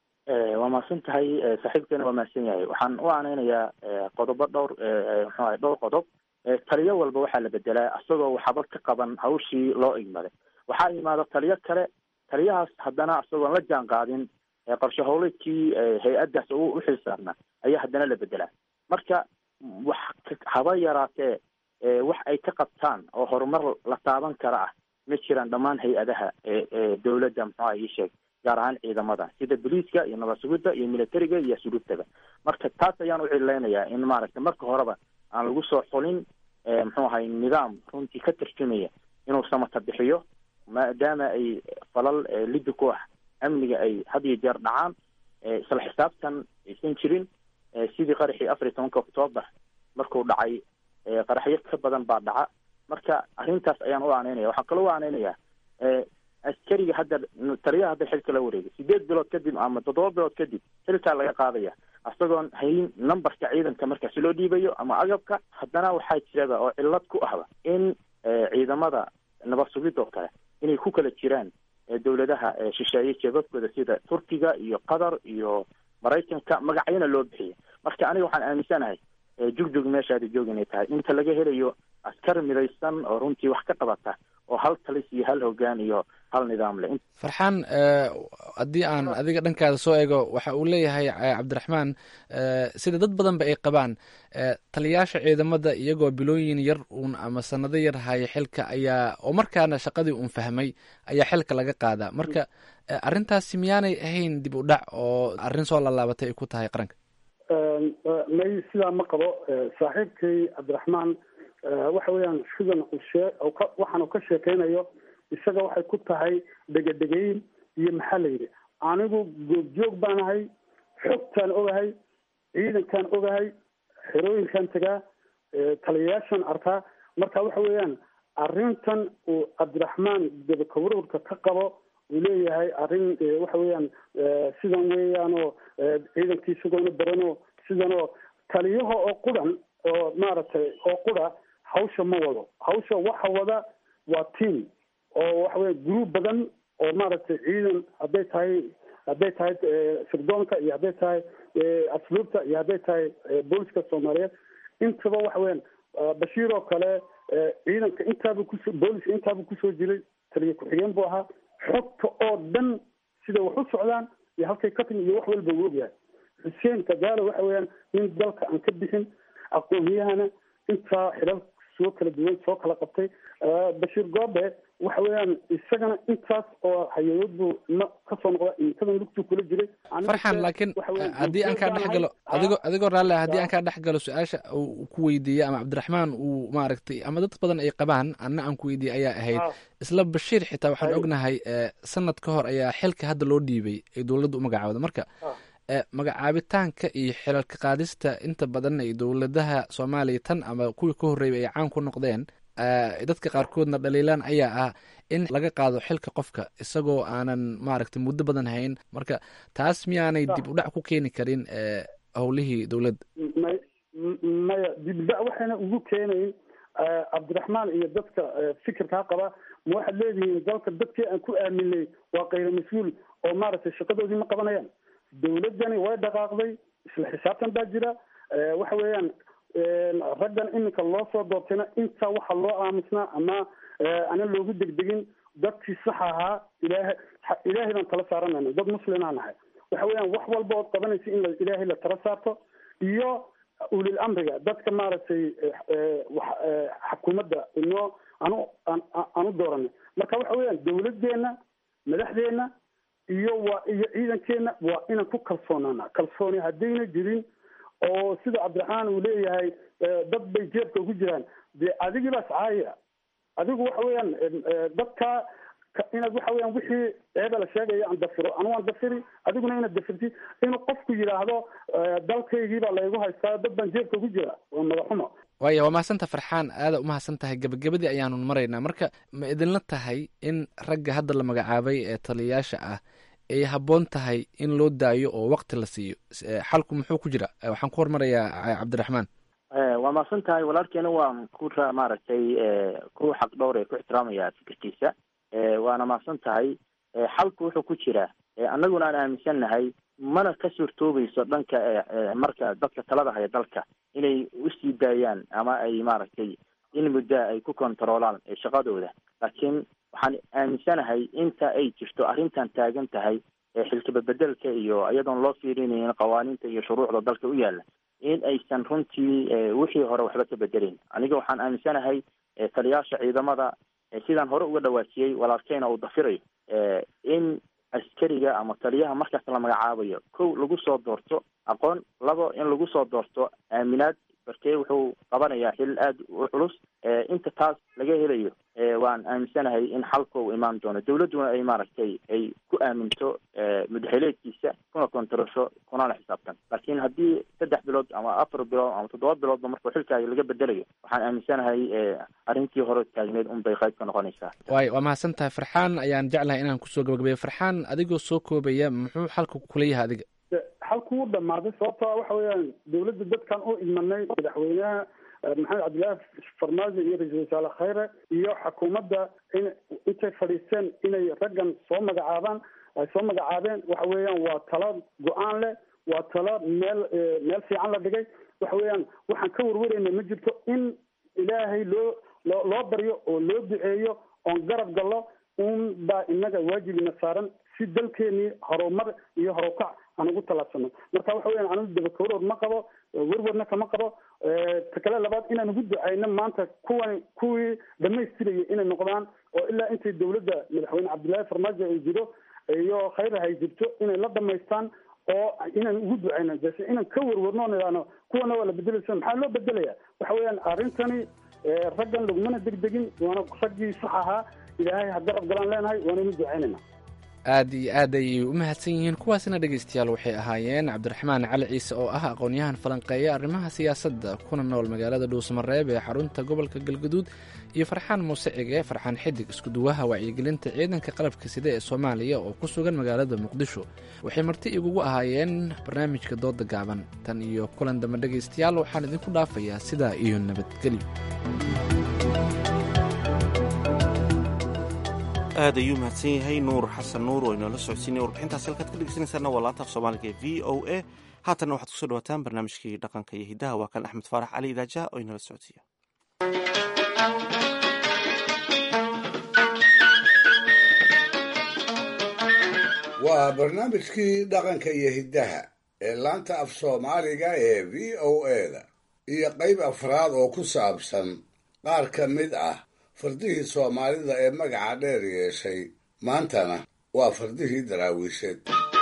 waa mahadsan tahay saaxiibkeena, waa mahadsan yahay. waxaan u aaneynayaa qodobo dhowr muxuu ahay dhowr qodob. taliyo walba waxaa la bedelaa isagoo waxba ka qaban hawshii loo igmaday. waxaa imaada taliyo kale, taliyahaas haddana isagoon la jaan qaadin qorshe howleedkii hay-addaas u xil saarnaa ayaa haddana la bedelaa. marka wax haba yaraatee wax ay ka qabtaan oo horumar la taaban kara ah ma jiraan dhammaan hay-adaha dawladda muxuuha ii sheeg, gaar ahaan ciidamada sida boliiska iyo nabad sugidda iyo militariga iyo suluubtaga. marka taas ayaan u cileynayaa in maaragtay marka horeba aan lagu soo xulin muxuu ahay nidaam runtii ka tarjumaya inuu samata bixiyo, maadaama ay falal liddi ku ah amniga ay had iyo jeer dhacaan. isla xisaabtan aysan jirin. sidii qaraxii afar iyo tobanka octoobar markuu dhacay qaraxyo ka badan baa dhaca. marka arrintaas ayaan u aaneynaya. waxaan kaloo u aaneynayaa askariga hadda taliyaha hadda xilka la wareegay sideed bilood kadib ama toddoba bilood kadib xilkaa laga qaadaya isagoon hayn numberka ciidanka markaasi loo dhiibayo ama agabka. haddana waxaa jiraba oo cillad ku ahba in ciidamada nabad sugid oo kale inay ku kala jiraan dawladaha shisheeye jeebabkooda sida turkiga iyo qatar iyo maraykanka, magacyana loo bixiya. marka aniga waxaan aaminsanahay jugjug meeshaada joog inay tahay inta laga helayo askar midaysan oo runtii wax ka qabata oo hal talis iyo hal hogaan iyo hal nidaam leh. farxaan, haddii aan adiga dhankaada soo eego, waxa uu leeyahay cabdiraxmaan sida dad badanba ay qabaan taliyayaasha ciidamada iyagoo bilooyin yar uun ama sanado yar haya xilka ayaa oo markaana shaqadii uun fahmay ayaa xilka laga qaadaa. marka arrintaasi miyaanay ahayn dib u dhac oo arrin soo laalaabatay ay ku tahay qaranka? may sidaa ma qabo. saaxiibkay cabdiraxmaan waxa weeyaan sidan waxaan uu ka sheekeynayo isaga waxay ku tahay dhegadhegeyn iyo maxaa la yidhi. anigu goobjoog baan ahay, xogtaan ogahay, ciidankaan ogahay, xerooyinkaan tagaa, taliyayaashaan arkaa. marka waxa weeyaan arrintan uu cabdiraxmaan dabakawarwarka ka qabo uu leeyahay arrin waxa weeyaan sidan weeyaanoo ciidankii isagoona barano sidanoo taliyaha oo qudan oo maaragtay oo qura hawsha ma wado. hawsha waxa wada waa team oo waxa weya group badan oo maaragtay ciidan hadday tahay hadday tahay sirdoonka iyo hadday tahay asluubta iyo hadday tahay booliska soomaaliyeed intaba waxa weeyaan bashiir oo kale ciidanka intaaba kusoo booliska intaaba kusoo jiray taliya ku-xigeen buu ahaa. xogta oo dhan sida wax u socdaan iyo halkay ka timi iyo wax walba uu ogyahay. xuseen kagaalo waxa weeyaan in dalka aan ka bixin, aqoon-yahana intaa xilal soo kala duwan soo kala qabtay. bashiir goobe waxa weeyaan isagana intaas oo hay-addu ma kasoo noqda intadan lugtuu kula jiray. farxan, laakiin haddii aan kaa dhex galo adigoo adigoo raalli ah haddii aan kaa dhex galo su-aasha uu ku weydiiyey ama cabdiraxmaan uu maaragtay ama dad badan ay qabaan anna aan ku weydiiyey ayaa ahayd isla bashiir xitaa waxaan ognahay sanad ka hor ayaa xilka hadda loo dhiibay ee dowladda u magacaawda. marka magacaabitaanka iyo xilalka qaadista inta badan ay dowladaha soomaaliya tan ama kuwii ka horreeyay ay caan ku noqdeen, dadka qaarkoodna dhaliilaan ayaa ah in laga qaado xilka qofka isagoo aanan maaragtay muddo badan hayn. marka taas miyaanay dib u dhac ku keeni karin howlihii dowladda? may maya dib u dhac waxayna ugu keenayn cabdiraxmaan iyo dadka fikirkaa qaba. ma waxaad leedihiin dalka dadkii aan ku aaminay waa kayra mas-uul oo maaragtay shaqadoodii ma qabanayaan? dawladdani way dhaqaaqday, isla xisaabtan baa jira. waxa weeyaan raggan iminka loo soo doortayna intaa waxa loo aamusnaa ama ana loogu degdegin dadkii sax ahaa ilaahay ilaahay baan tala saaranayna dad muslimaa nahay waxa weeyaan wax walba ood qabanaysa in ilaahay la tala saarto iyo ulil amriga dadka maaragtay xukuumadda inoo anu aanu dooranay marka waxa weeyaan dawladdeena madaxdeena iyo waa iyo ciidankeena waa inaan ku kalsoonaana kalsooni haddayna jirin oo sida cabdiraxmaan uu leeyahay dad bay jeebka ugu jiraan dee adigii baa iscaaya adigu waxa weeyaan dadka inaad waxa weeyaan wixii ceeba la sheegaya aan dafiro anu waan dafiri adiguna inaad dafirti inuu qofku yidhaahdo dalkaygii baa laygu haystaa dad baan jeebka ugu jira waa madaxumo waaya waa mahadsantaha farxaan aada umahadsan tahay gebagabadii ayaanu maraynaa marka ma idinla tahay in ragga hadda la magacaabay ee taliyayaasha ah ay habboon tahay in loo daayo oo wakti la siiyo xalku muxuu ku jira waxaan ku hormarayaa cabdiraxmaan waa mahadsan tahay walaalkeena waan ku maaragtay ku xaq dhowr ee ku ixtiraamaya fikirkiisa waana mahadsan tahay xalku wuxuu ku jiraa annaguna aan aaminsannahay mana ka suurtoobayso dhanka marka dadka talada haya dalka inay usii daayaan ama ay maaragtay in muddaa ay ku kontaroolaan shaqadooda laakiin waxaan aaminsanahay inta ay jirto arrintan taagan tahay xilkababedelka iyo iyadoon loo fiirinayn qawaaniinta iyo shuruucda dalka u yaalla in aysan runtii wixii hore waxba ka bedelayn aniga waxaan aaminsanahay taliyaasha ciidamada sidaan hore uga dhawaajiyey walaalkeyna uu dafirayo in askariga ama taliyaha markaas la magacaabayo kow lagu soo doorto aqoon labo in lagu soo doorto aaminaad barkee wuxuu qabanayaa xil aada u culus inta taas laga helayo waan aaminsanahay in xalka uu imaan doono dawladduna ay maaragtay ay ku aaminto madaxweyneedkiisa kuna kontarasho kunala xisaabtan laakiin haddii saddex bilood ama afar bilood ama toddoba biloodba markuu xilkaaga laga bedelayo waxaan aaminsanahay arrintii hore taagneed un bay qayb ka noqonaysaa waay waa mahadsan tahay farxaan ayaan jeclahay inaan kusoo gabagabeeyo farxaan adigoo soo koobaya muxuu xalka kula yahay adiga xalku wuu dhamaaday sababtoo waxa weeyaan dawladda dadkan u idmanay madaxweynaha maxamed cabdillaahi farmaajo iyo ra-iisul wasaare khayre iyo xukuumadda in intay fadhiisteen inay raggan soo magacaabaan ay soo magacaabeen waxa weeyaan waa talo go-aan leh waa talo meel meel fiican la dhigay waxa weeyaan waxaan ka warwarayna ma jirto in ilaahay loo loo loo baryo oo loo duceeyo oon garab gallo un baa inaga waajibina saaran si dalkeenii horumar iyo horukac aan ugu talaabsano marka waxa weeyaan anigu dabakawrood ma qabo werwarna kama qabo ta kale labaad inaan ugu ducayno maanta kuwan kuwii dhamaystiraya inay noqdaan oo ilaa intay dawladda madaxweyne cabdillaahi farmaajo ay jiro iyo khayra hay jirto inay la dhamaystaan oo inaan ugu ducayno base inaan ka werwarno on idhaano kuwana waa la bedelaysa maxaa loo bedelaya waxa weeyaan arrintani raggan lagumana degdegin waana raggii sax ahaa ilaahay ha garab galaan leenahay waana inu ducaynayna aad iyo aad ayay u mahadsan yihiin kuwaasina dhegaystayaal waxay ahaayeen cabdiraxmaan cali ciise oo ah aqoon-yahan falanqeeya arrimaha siyaasadda kuna nool magaalada dhuusamareeb ee xarunta gobolka galgaduud iyo farxaan muuse cige farxaan xidig iskuduwaha wacyigelinta ciidanka qalabka sida ee soomaaliya oo ku sugan magaalada muqdisho waxay marti igugu ahaayeen barnaamijka dooda gaaban tan iyo kulan dambe dhegaystayaal waxaan idinku dhaafayaa sidaa iyo nabadgelyo aad ayuu mahadsan yahay nuur xasan nuur oo inoola socodsiinaya warbixintaas halkaad ka dhegeysanaysaana waa laanta af soomaaliga ee v o a haatanna waxaad kusoo dhawaataan barnaamijkii dhaqanka iyo hiddaha waa kan axmed faarax cali idaajaha oo inoola socodsiiya waa barnaamijkii dhaqanka iyo hiddaha ee laanta af soomaaliga ee v o a da iyo qayb afraad oo ku saabsan qaar ka mid ah fardihii soomaalida ee magaca dheer yeeshay maantana waa fardihii daraawiisheed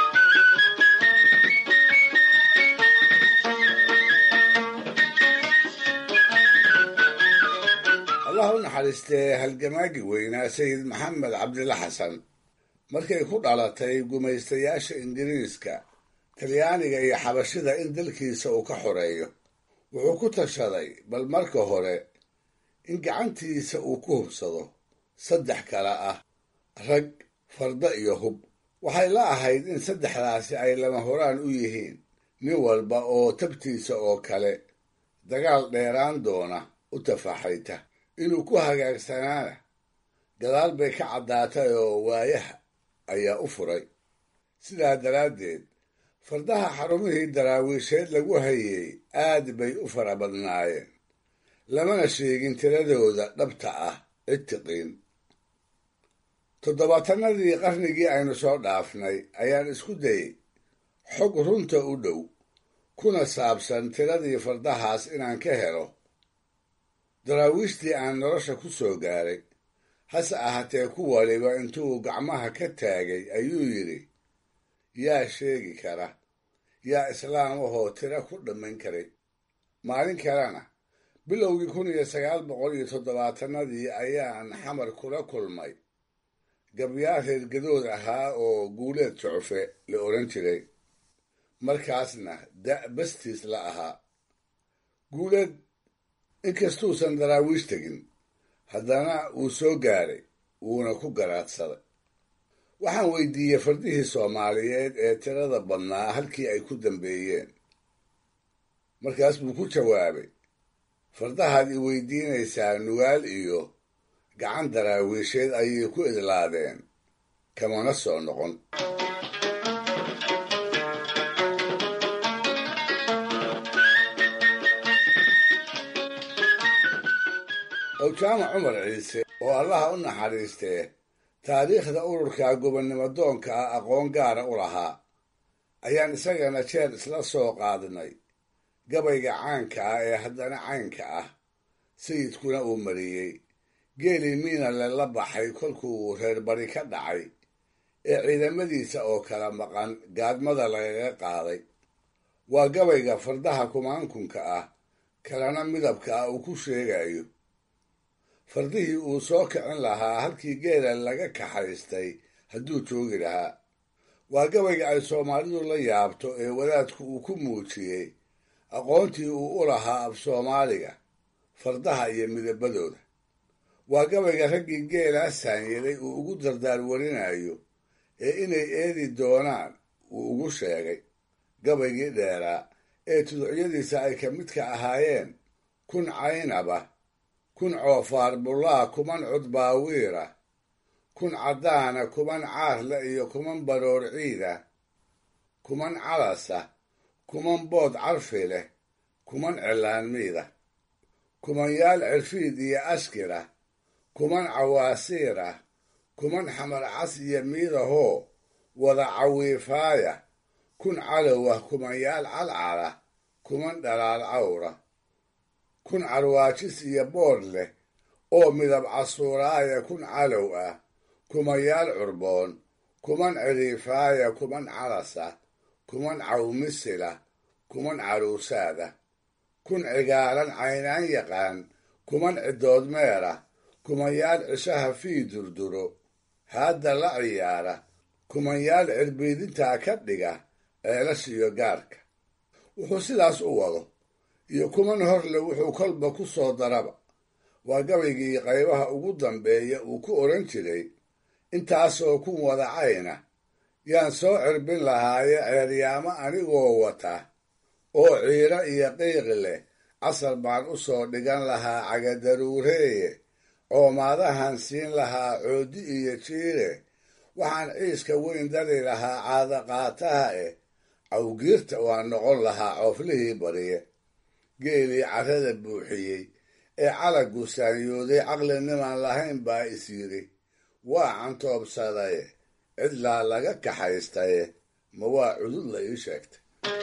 allah u naxariistee halgamaagi weynaa sayid maxamed cabdilla xasan markay ku dhalatay gumaystayaasha ingiriiska talyaaniga iyo xabashida in dalkiisa uu ka xoreeyo wuxuu ku tashaday bal marka hore in gacantiisa uu ku hubsado saddex kale ah rag farda iyo hub waxay la ahayd in saddexdaasi ay lama horaan u yihiin nin walba oo tabtiisa oo kale dagaal dheeraan doona u tafaaxayta inuu ku hagaagsanaana gadaal bay ka caddaatay oo waayaha ayaa u furay sidaa daraaddeed fardaha xarumihii daraawiisheed lagu hayey aad bay u fara badnaayeen lamana sheegin tiradooda dhabta ah cid tiqiin toddobaatanadii qarnigii aynu soo dhaafnay ayaan isku dayey xog runta u dhow kuna saabsan tiradii fardahaas inaan ka helo daraawiishtii aan nolosha ku soo gaaray hase ahaatee ku waliba intuu gacmaha ka taagay ayuu yidhi yaa sheegi kara yaa islaam ahoo tiro ku dhammayn karay maalin kalena bilowgii kun iyo sagaal boqol iyo toddobaatanadii ayaan xamar kula kulmay gabyaal reer gadood ahaa oo guuleed jucfe la odhan jiray markaasna da' bastiis la ahaa guuleed inkastuusan daraawiish tegin haddana wuu soo gaaray wuuna ku garaadsaday waxaan weydiiyey fardihii soomaaliyeed ee tirada badnaa halkii ay ku dambeeyeen markaas buu ku jawaabay fardahaad i weydiinaysaa nugaal iyo gacan daraawiisheed ayay ku idlaadeen kamana soo noqon owjaamac cumar ciise oo allaha u naxariistee taariikhda ururka gobonnimo doonka ah aqoon gaara u lahaa ayaan isagana jeer isla soo qaadnay gabayga caanka ah ee haddana caynka ah sayidkuna uu mariyey geelii miinale la baxay kolkuu reer bari ka dhacay ee ciidamadiisa oo kala maqan gaadmada lagaga qaaday waa gabayga fardaha kumaankunka ah kalena midabka ah uu ku sheegayo fardihii uu soo kicin lahaa halkii geela laga kaxaystay hadduu joogi lahaa waa gabayga ay soomaalidu la yaabto ee wadaadku uu ku muujiyey aqoontii uu u lahaa af soomaaliga fardaha iyo midabadooda waa gabayga raggii geelaa saanyaday uu ugu dardaar warinayo ee inay eedi doonaan uu ugu sheegay gabaygii dheeraa ee tuducyadiisa ay ka midka ahaayeen kun caynaba kun coofaar bullaa kuman cudbaawiira kun caddaana kuman caarle iyo kuman baroor ciida kuman calasa kuman bood carfi leh kuman cillaanmiida kumanyaal cirfiid iyo askira kuman cawaasiira kuman xamar cas iyo miidahoo wada cawiifaaya kun calowah kumanyaal calcala kuman dhalaal cawra kun carwaajis iyo boodh leh oo midab casuuraaya kun calow ah kumanyaal curboon kuman ciriifaaya kuman calasa kuman cawmisila kuman caruusaada kun cigaalan caynaan yaqaan kuman cidoodmeera kumanyaal cishaha fii durduro haadda la ciyaara kumanyaal cirbiidintaa ka dhiga ceelashiyo gaarka wuxuu sidaas u wado iyo kuman horle wuxuu kolba ku soo daraba waa gabaygii qaybaha ugu dambeeya uu ku odhan jiray intaasoo kun wadacayna yaan soo cirbin lahaaye ceeryaamo anigoo wata oo ciiro iyo qiiq leh casar baan u soo dhigan lahaa cagadaruureeye coomaadahan siin lahaa coodi iyo jiire waxaan ciiska weyn dari lahaa caadaqaataha eh cawgiirta waan noqon lahaa cooflihii bariye geelii carrada buuxiyey ee calaggu saanyooday caqlinimaan lahayn baa is yidhi waa cantoobsadaye cidlaa laga kaxaystaye ma waa cudud la ii sheegtay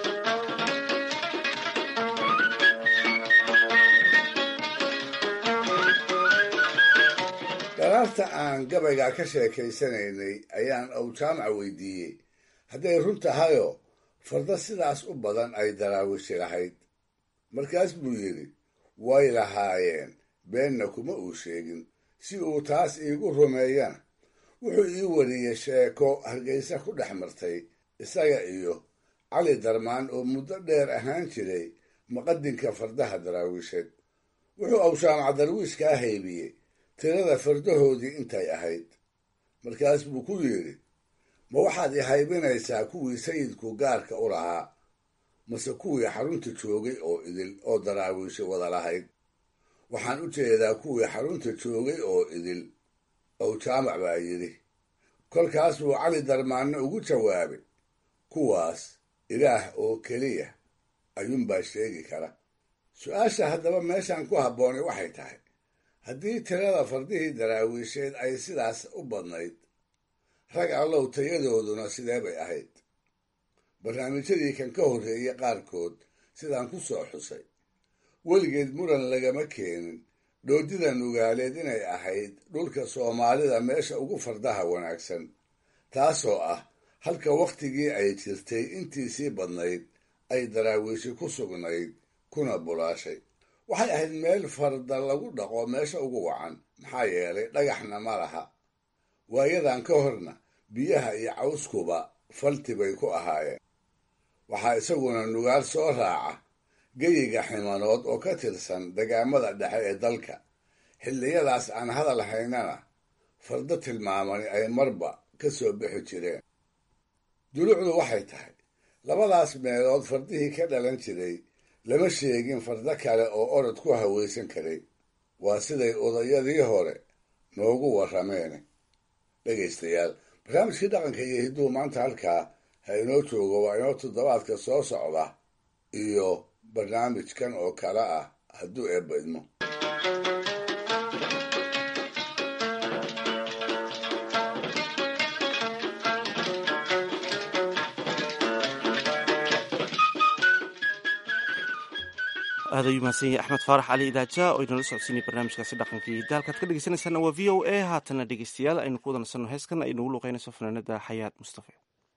dharaarta aan gabaygaa ka sheekaysanaynay ayaan owjaamac weydiiyey hadday run tahayoo farda sidaas u badan ay daraawishi lahayd markaas buu yidhi way lahaayeen beenna kuma uu sheegin si uu taas iigu rumeeyana wuxuu ii wariyey sheeko hargeysa ku dhex martay isaga iyo cali darmaan oo muddo dheer ahaan jiray maqadinka fardaha daraawiisheed wuxuu awshaamac darwiishkaa haybiyey tirada fardahoodii intay ahayd markaas buu ku yidhi ma waxaad i haybinaysaa kuwii sayidku gaarka u lahaa mase kuwii xarunta joogay oo idil oo daraawiishi wada lahayd waxaan u jeedaa kuwii xarunta joogay oo idil owjaamac baa yidhi kolkaas buu cali darmaanne ugu jawaabay kuwaas ilaah oo keliya ayuunbaa sheegi kara. su-aasha haddaba meeshan ku habboonay waxay tahay haddii tirada fardihii daraawiisheed ay sidaas u badnayd, rag allow tayadooduna sidee bay ahayd? barnaamijyadii kan ka horreeyey qaarkood sidaan ku soo xusay weligeed muran lagama keenin dhoodida nugaaleed inay ahayd dhulka soomaalida meesha ugu fardaha wanaagsan, taasoo ah halka wakhtigii ay jirtay intiisii badnayd ay daraawiishi ku sugnayd kuna bulaashay. waxay ahayd meel farda lagu dhaqo meesha ugu wacan, maxaa yeelay dhagaxna ma laha. waayadan ka horna biyaha iyo cawskuba falti bay ku ahaayeen. waxaa isaguna nugaal soo raaca geyiga ximanood oo ka tirsan degaamada dhexe ee dalka. xilliyadaas aan hadal haynana fardo tilmaamani ay marba ka soo bixi jireen. dulucdu waxay tahay labadaas meelood fardihii ka dhalan jiray lama sheegin fardo kale oo orod ku hawaysan karay. waa siday odayadii hore noogu warrameen. dhegaystayaal, barnaamijkii dhaqanka iyo hidduu maanta halkaa ha inoo joogo. waa inoo toddobaadka soo socda iyo barnaamijkan oo kale ah hadduu eebba idmo. aad ayuu mahadsan yahay axmed faarax cali idaaja oo inala socodsiinay barnaamijkaasi dhaqanka iyo hidda halkaad ka dhegeysanaysaana waa v o a. haatana dhegeystayaal aynu ku wada nasanno heeskan ay nagu luuqeynayso fanaanada xayaad mustafa.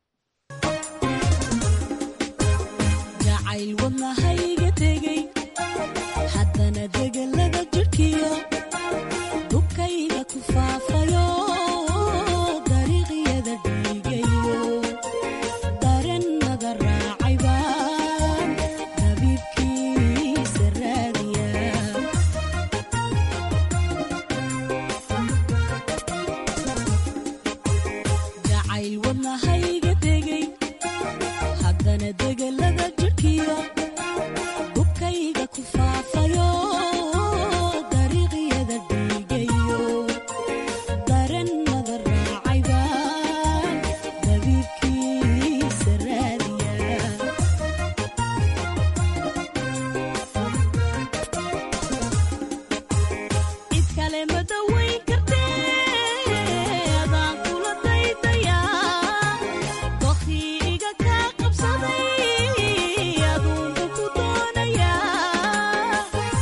jacayl wadnahayga tegey haddana degelada jirkiyo dubkayga ku faafayo dariiqyada dhiigayo darennada raacay baan dabiibkiisa raadiya. jacayl wadnahayga tegey haddana degelada jirkiyo dubkayga ku faafayo dariiqyada dhiigayo darennada raacay baan dabiibkiisa raadiya. cid kale ma dawayn kartee adaan kula daydayaa dokhii iga kaa qabsaday aduunba ku doonayaa.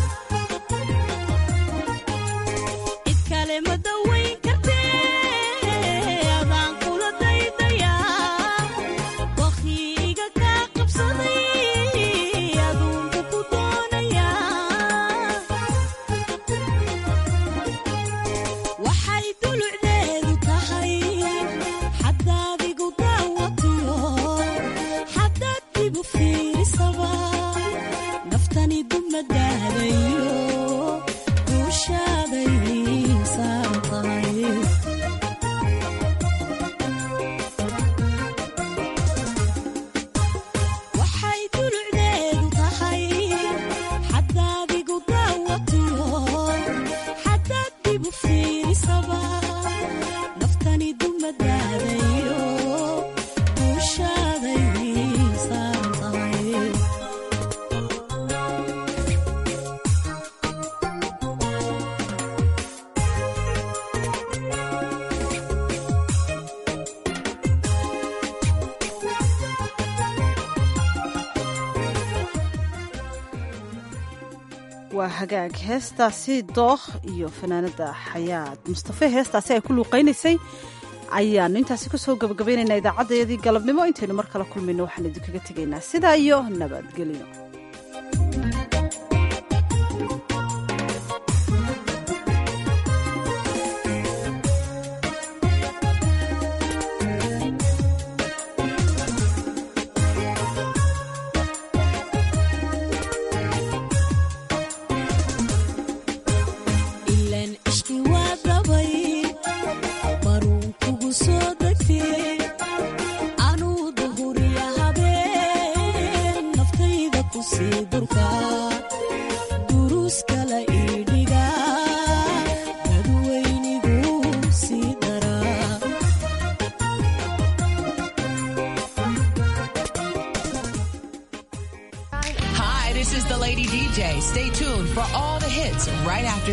cid kale ma dawayn kartee adaan kula daydayaa dokhii iga kaa qabsaday aduunba ku doonayaa. waxay dulucdeedu tahay xaddaad igu daawatiyo xaddaad igu fiirisaba naftani dumadaadayo duushaaday saaran tahay. waxay dulucdeedu tahay xaddaad igu daawatiyo xaddaad igu fiirisaba naftani dumadaadayo duushaaday saaran tahay. waa hagaag heestaasi dookh iyo fanaanada xayaad mustafe heestaasi ay ku luuqaynaysay ayaanu intaasi kusoo gabagabaynaynaa idaacaddayadii galabnimo. intaynu mar kale kulmayno waxaan idinkaga tegaynaa sidaa iyo nabadgelyo.